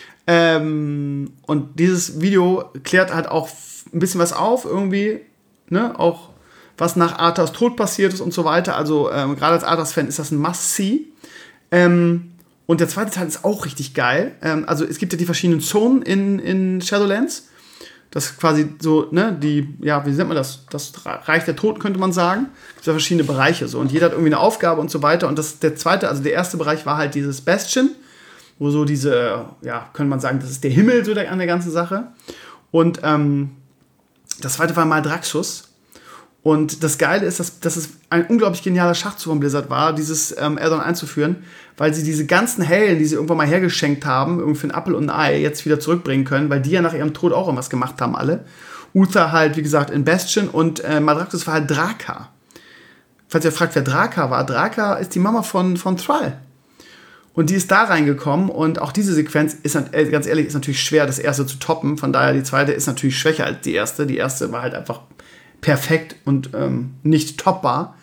Ähm, und dieses Video klärt halt auch ein bisschen was auf, irgendwie, ne, auch was nach Arthas Tod passiert ist und so weiter. Also, ähm, gerade als Arthas-Fan ist das ein Must-See. Ähm, und der zweite Teil ist auch richtig geil. Ähm, also, es gibt ja die verschiedenen Zonen in, in Shadowlands. Das ist quasi so, ne, die, ja, wie nennt man das? Das Reich der Toten, könnte man sagen. Es gibt ja verschiedene Bereiche so. Und jeder hat irgendwie eine Aufgabe und so weiter. Und das, der zweite, also der erste Bereich war halt dieses Bastion, wo so diese, ja, könnte man sagen, das ist der Himmel so der, an der ganzen Sache. Und, ähm, das zweite war mal Draxus. Und das Geile ist, dass, dass es ein unglaublich genialer Schachzug von Blizzard war, dieses ähm, Add-on einzuführen, weil sie diese ganzen Helden, die sie irgendwann mal hergeschenkt haben, irgendwie für einen Apfel und ein Ei, jetzt wieder zurückbringen können, weil die ja nach ihrem Tod auch irgendwas gemacht haben, alle. Uther halt, wie gesagt, in Bastion und äh, Maldraxxus war halt Draka. Falls ihr fragt, wer Draka war, Draka ist die Mama von, von Thrall. Und die ist da reingekommen und auch diese Sequenz ist, ganz ehrlich, ist natürlich schwer, das erste zu toppen. Von daher, die zweite ist natürlich schwächer als die erste. Die erste war halt einfach perfekt und ähm, nicht toppbar.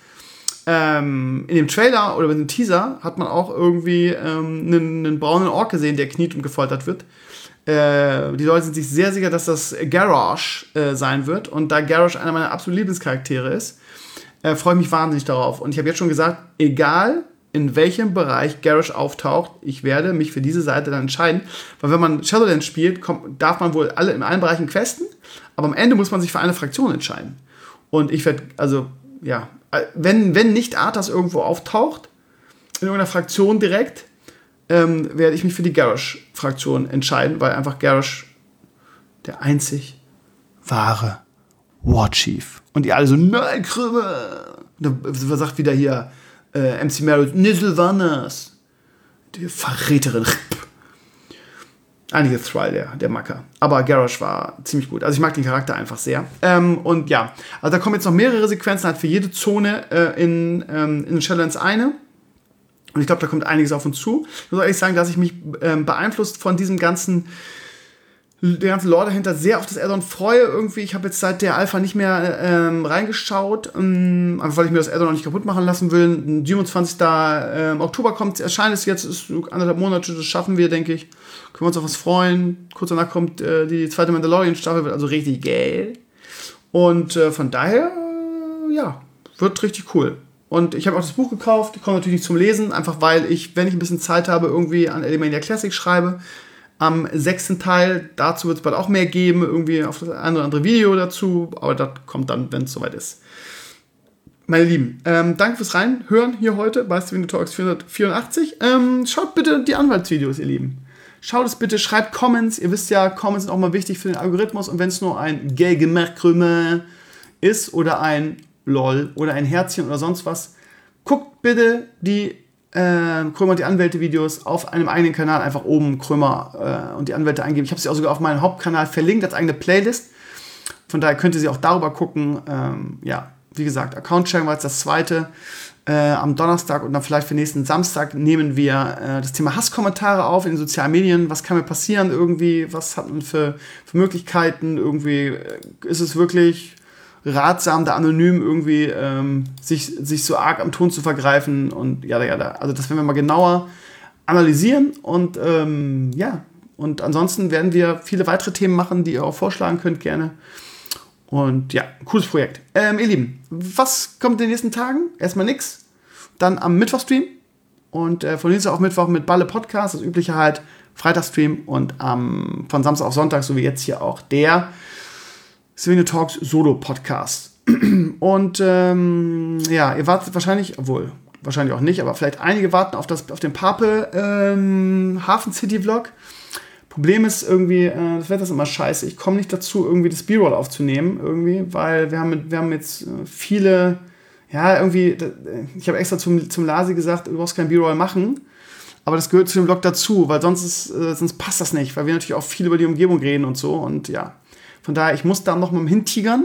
Ähm, in dem Trailer oder in dem Teaser hat man auch irgendwie ähm, einen, einen braunen Ork gesehen, der kniet und gefoltert wird. Äh, die Leute sind sich sehr sicher, dass das Garrosh äh, sein wird. Und da Garrosh einer meiner absoluten Lieblingscharaktere ist, äh, freue ich mich wahnsinnig darauf. Und ich habe jetzt schon gesagt, egal in welchem Bereich Garrosh auftaucht, ich werde mich für diese Seite dann entscheiden. Weil wenn man Shadowlands spielt, kommt, darf man wohl alle in allen Bereichen questen, aber am Ende muss man sich für eine Fraktion entscheiden. Und ich werde, also, ja, wenn, wenn nicht Arthas irgendwo auftaucht, in irgendeiner Fraktion direkt, ähm, werde ich mich für die Garrosh-Fraktion entscheiden, weil einfach Garrosh der einzig wahre Warchief. Und die alle so, nein, Krümmer! Da sagt wieder hier, Äh, M C Merritt, Nizzelvannas, die Verräterin. Einige Thrall, der, der Macker. Aber Garrosh war ziemlich gut. Also ich mag den Charakter einfach sehr. Ähm, und ja, also da kommen jetzt noch mehrere Sequenzen, halt für jede Zone äh, in, ähm, in Shadowlands eine. Und ich glaube, da kommt einiges auf uns zu. Ich muss ehrlich sagen, dass ich mich ähm, beeinflusst von diesem ganzen, der ganzen Lore dahinter sehr auf das Addon freue irgendwie. Ich habe jetzt seit der Alpha nicht mehr ähm, reingeschaut, ähm, einfach weil ich mir das Addon noch nicht kaputt machen lassen will. siebenundzwanzigsten Ähm, Oktober kommt, erscheint es jetzt, ist anderthalb Monate, das schaffen wir, denke ich. Können wir uns auf was freuen. Kurz danach kommt äh, die zweite Mandalorian-Staffel, wird also richtig geil. Und äh, von daher, äh, ja, wird richtig cool. Und ich habe auch das Buch gekauft, ich komme natürlich nicht zum Lesen, einfach weil ich, wenn ich ein bisschen Zeit habe, irgendwie an Elimania Classic schreibe. Am sechsten Teil, dazu wird es bald auch mehr geben, irgendwie auf das eine oder andere Video dazu, aber das kommt dann, wenn es soweit ist. Meine Lieben, ähm, danke fürs Reinhören hier heute bei Steven Talks vierhundertvierundachtzig. Ähm, schaut bitte die Anwaltsvideos, ihr Lieben. Schaut es bitte, schreibt Comments. Ihr wisst ja, Comments sind auch mal wichtig für den Algorithmus. Und wenn es nur ein Gay Gemerkrümme ist oder ein LOL oder ein Herzchen oder sonst was, guckt bitte die äh, Krömer und die Anwälte-Videos auf einem eigenen Kanal. Einfach oben Krömer äh, und die Anwälte eingeben. Ich habe sie auch sogar auf meinem Hauptkanal verlinkt als eigene Playlist. Von daher könnt ihr sie auch darüber gucken. Ähm, ja, wie gesagt, Account-Sharing war jetzt das zweite. Äh, am Donnerstag und dann vielleicht für nächsten Samstag nehmen wir äh, das Thema Hasskommentare auf in den sozialen Medien. Was kann mir passieren irgendwie? Was hat man für, für Möglichkeiten? Irgendwie äh, ist es wirklich ratsam, da anonym irgendwie ähm, sich, sich so arg am Ton zu vergreifen und ja, ja, da. Also das werden wir mal genauer analysieren und ähm, ja, und ansonsten werden wir viele weitere Themen machen, die ihr auch vorschlagen könnt gerne. Und ja, ein cooles Projekt. Ähm, ihr Lieben, was kommt in den nächsten Tagen? Erstmal nix. Dann am Mittwochstream. Und äh, von Dienstag auf Mittwoch mit Balle Podcast, das übliche halt. Freitagsstream und ähm, von Samstag auf Sonntag, so wie jetzt hier auch, der Steven Talks Solo Podcast. Und ähm, ja, ihr wartet wahrscheinlich, obwohl, wahrscheinlich auch nicht, aber vielleicht einige warten auf, das, auf den Pape ähm, Hafen City Vlog. Problem ist irgendwie, äh, das Wetter ist immer scheiße. Ich komme nicht dazu, irgendwie das B-Roll aufzunehmen, irgendwie, weil wir haben, wir haben jetzt viele, ja, irgendwie, ich habe extra zum, zum Lasi gesagt, du brauchst kein B-Roll machen, aber das gehört zu dem Vlog dazu, weil sonst, ist, äh, sonst passt das nicht, weil wir natürlich auch viel über die Umgebung reden und so und ja, von daher, ich muss da noch mal hintigern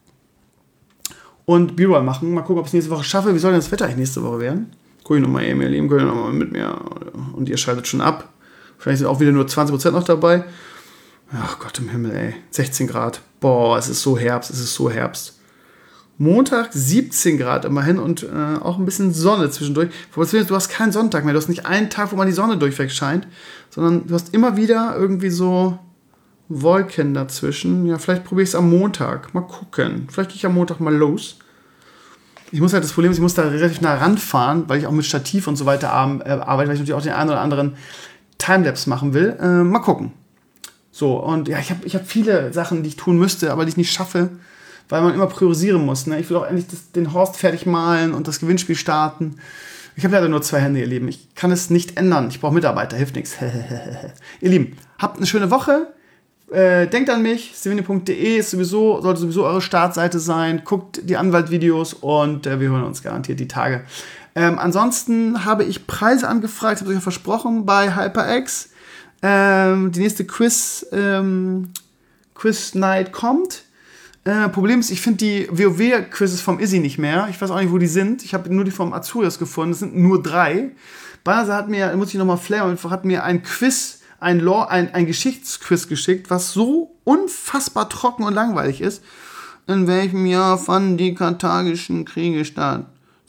und B-Roll machen. Mal gucken, ob ich es nächste Woche schaffe. Wie soll denn das Wetter eigentlich nächste Woche werden? Guck ich nochmal eben, ihr Lieben, guck ich nochmal mit mir und ihr schaltet schon ab. Vielleicht sind auch wieder nur zwanzig Prozent noch dabei. Ach Gott im Himmel, ey. sechzehn Grad. Boah, es ist so Herbst, es ist so Herbst. Montag siebzehn Grad immerhin und äh, auch ein bisschen Sonne zwischendurch. Du hast keinen Sonntag mehr. Du hast nicht einen Tag, wo mal die Sonne durchweg scheint, sondern du hast immer wieder irgendwie so Wolken dazwischen. Ja, vielleicht probiere ich es am Montag. Mal gucken. Vielleicht gehe ich am Montag mal los. Ich muss halt, das Problem ist, ich muss da relativ nah ranfahren, weil ich auch mit Stativ und so weiter arbeite, weil ich natürlich auch den einen oder anderen Timelapse machen will. Äh, mal gucken. So, und ja, ich habe ich hab viele Sachen, die ich tun müsste, aber die ich nicht schaffe, weil man immer priorisieren muss. Ne? Ich will auch endlich das, den Horst fertig malen und das Gewinnspiel starten. Ich habe leider nur zwei Hände, ihr Lieben. Ich kann es nicht ändern. Ich brauche Mitarbeiter, hilft nichts. Ihr Lieben, habt eine schöne Woche. Äh, denkt an mich. stevini punkt de ist sowieso, sollte sowieso eure Startseite sein. Guckt die Anwaltvideos und äh, wir hören uns garantiert die Tage. Ähm, ansonsten habe ich Preise angefragt, habe ich euch versprochen, bei HyperX. Ähm, die nächste Quiz, ähm, Quiz Night kommt. Äh, Problem ist, ich finde die WoW-Quizzes vom Izzy nicht mehr. Ich weiß auch nicht, wo die sind. Ich habe nur die vom Azurias gefunden. Es sind nur drei. Banasa hat mir, muss ich nochmal flären, hat mir ein Quiz, ein, Lore, ein, ein Geschichtsquiz geschickt, was so unfassbar trocken und langweilig ist. In welchem Jahr fanden die karthagischen Kriege statt?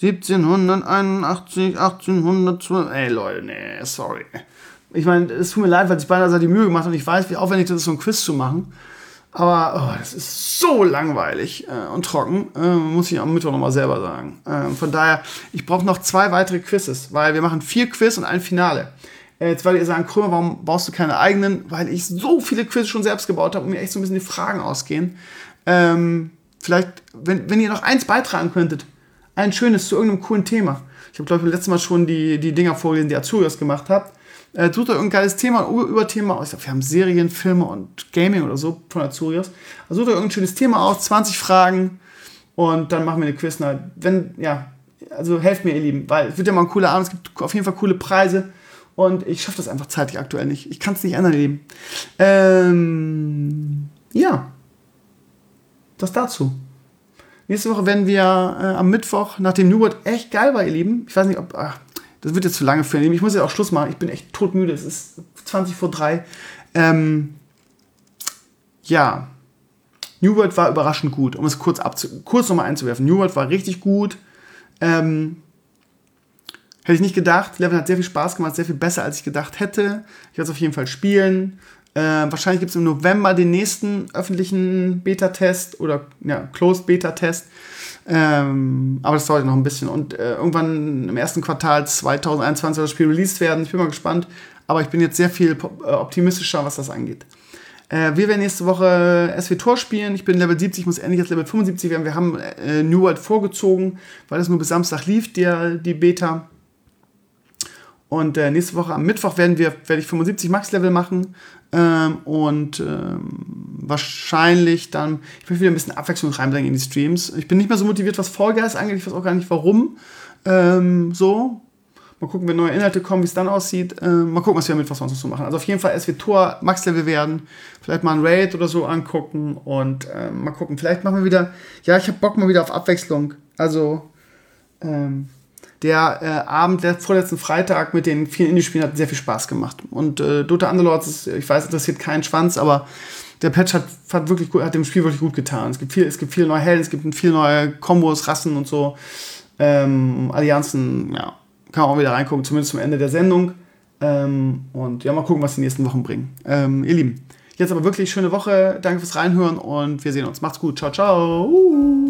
siebzehnhunderteinundachtzig, achtzehnhundertzwölf. Ey, Leute, nee, sorry. Ich meine, es tut mir leid, weil sich beinahe die Mühe gemacht hat und ich weiß, wie aufwendig das ist, so ein Quiz zu machen. Aber oh, das ist so langweilig äh, und trocken, äh, muss ich am Mittwoch nochmal selber sagen. Äh, von daher, ich brauche noch zwei weitere Quizzes, weil wir machen vier Quiz und ein Finale. Äh, jetzt werdet ihr sagen, Krömer, warum baust du keine eigenen? Weil ich so viele Quiz schon selbst gebaut habe und mir echt so ein bisschen die Fragen ausgehen. Ähm, vielleicht, wenn, wenn ihr noch eins beitragen könntet, ein schönes zu irgendeinem coolen Thema. Ich habe, glaube ich, letztes Mal schon die, die Dinger vorgelesen, die Azurias gemacht habt. Äh, sucht euch irgendein geiles Thema, ein Überthema aus. Wir haben Serien, Filme und Gaming oder so von Azurias. Also sucht euch irgendein schönes Thema aus, zwanzig Fragen und dann machen wir eine Quiz-Night. Wenn, ja, also helft mir, ihr Lieben, weil es wird ja mal ein cooler Abend, es gibt auf jeden Fall coole Preise Und ich schaffe das einfach zeitlich aktuell nicht. Ich kann es nicht ändern, ihr Lieben. Ähm, ja. Das dazu. Nächste Woche werden wir äh, am Mittwoch, nachdem New World echt geil war, ihr Lieben. Ich weiß nicht, ob... Ach, das wird jetzt zu lange für ihr Lieben. Ich muss jetzt auch Schluss machen. Ich bin echt todmüde. Es ist zwanzig vor drei. Ähm, ja. New World war überraschend gut. Um es kurz, abzu- kurz nochmal einzuwerfen. New World war richtig gut. Ähm... Hätte ich nicht gedacht. Level hat sehr viel Spaß gemacht, sehr viel besser, als ich gedacht hätte. Ich werde es auf jeden Fall spielen. Äh, wahrscheinlich gibt es im November den nächsten öffentlichen Beta-Test oder ja, Closed-Beta-Test. Ähm, aber das dauert noch ein bisschen. Und äh, irgendwann im ersten Quartal zwanzig einundzwanzig soll das Spiel released werden. Ich bin mal gespannt. Aber ich bin jetzt sehr viel äh, optimistischer, was das angeht. Äh, wir werden nächste Woche S W Tor spielen. Ich bin Level siebzig, muss endlich jetzt Level fünfundsiebzig werden. Wir haben äh, New World vorgezogen, weil es nur bis Samstag lief, der, die Beta. Und äh, nächste Woche am Mittwoch werden wir, werde ich fünfundsiebzig Max-Level machen. Ähm, und ähm, wahrscheinlich dann, ich möchte wieder ein bisschen Abwechslung reinbringen in die Streams. Ich bin nicht mehr so motiviert, was Fall Guys angeht. Ich weiß auch gar nicht, warum. Ähm, so. Mal gucken, wenn neue Inhalte kommen, wie es dann aussieht. Ähm, mal gucken, was wir am Mittwoch sonst noch so machen. Also auf jeden Fall S W Tor Max-Level werden. Vielleicht mal ein Raid oder so angucken. Und ähm, mal gucken. Vielleicht machen wir wieder, ja, ich habe Bock mal wieder auf Abwechslung. Also, ähm, Der äh, Abend, der vorletzten Freitag mit den vielen Indie-Spielen hat sehr viel Spaß gemacht. Und äh, Dota Underlords, ist, ich weiß, interessiert keinen Schwanz, aber der Patch hat, hat, wirklich gut, hat dem Spiel wirklich gut getan. Es gibt, viel, es gibt viele neue Helden, es gibt viele neue Kombos, Rassen und so. Ähm, Allianzen, ja, kann man auch wieder reingucken, zumindest zum Ende der Sendung. Ähm, und ja, mal gucken, was die nächsten Wochen bringen. Ähm, ihr Lieben, jetzt aber wirklich schöne Woche. Danke fürs Reinhören und wir sehen uns. Macht's gut. Ciao, ciao.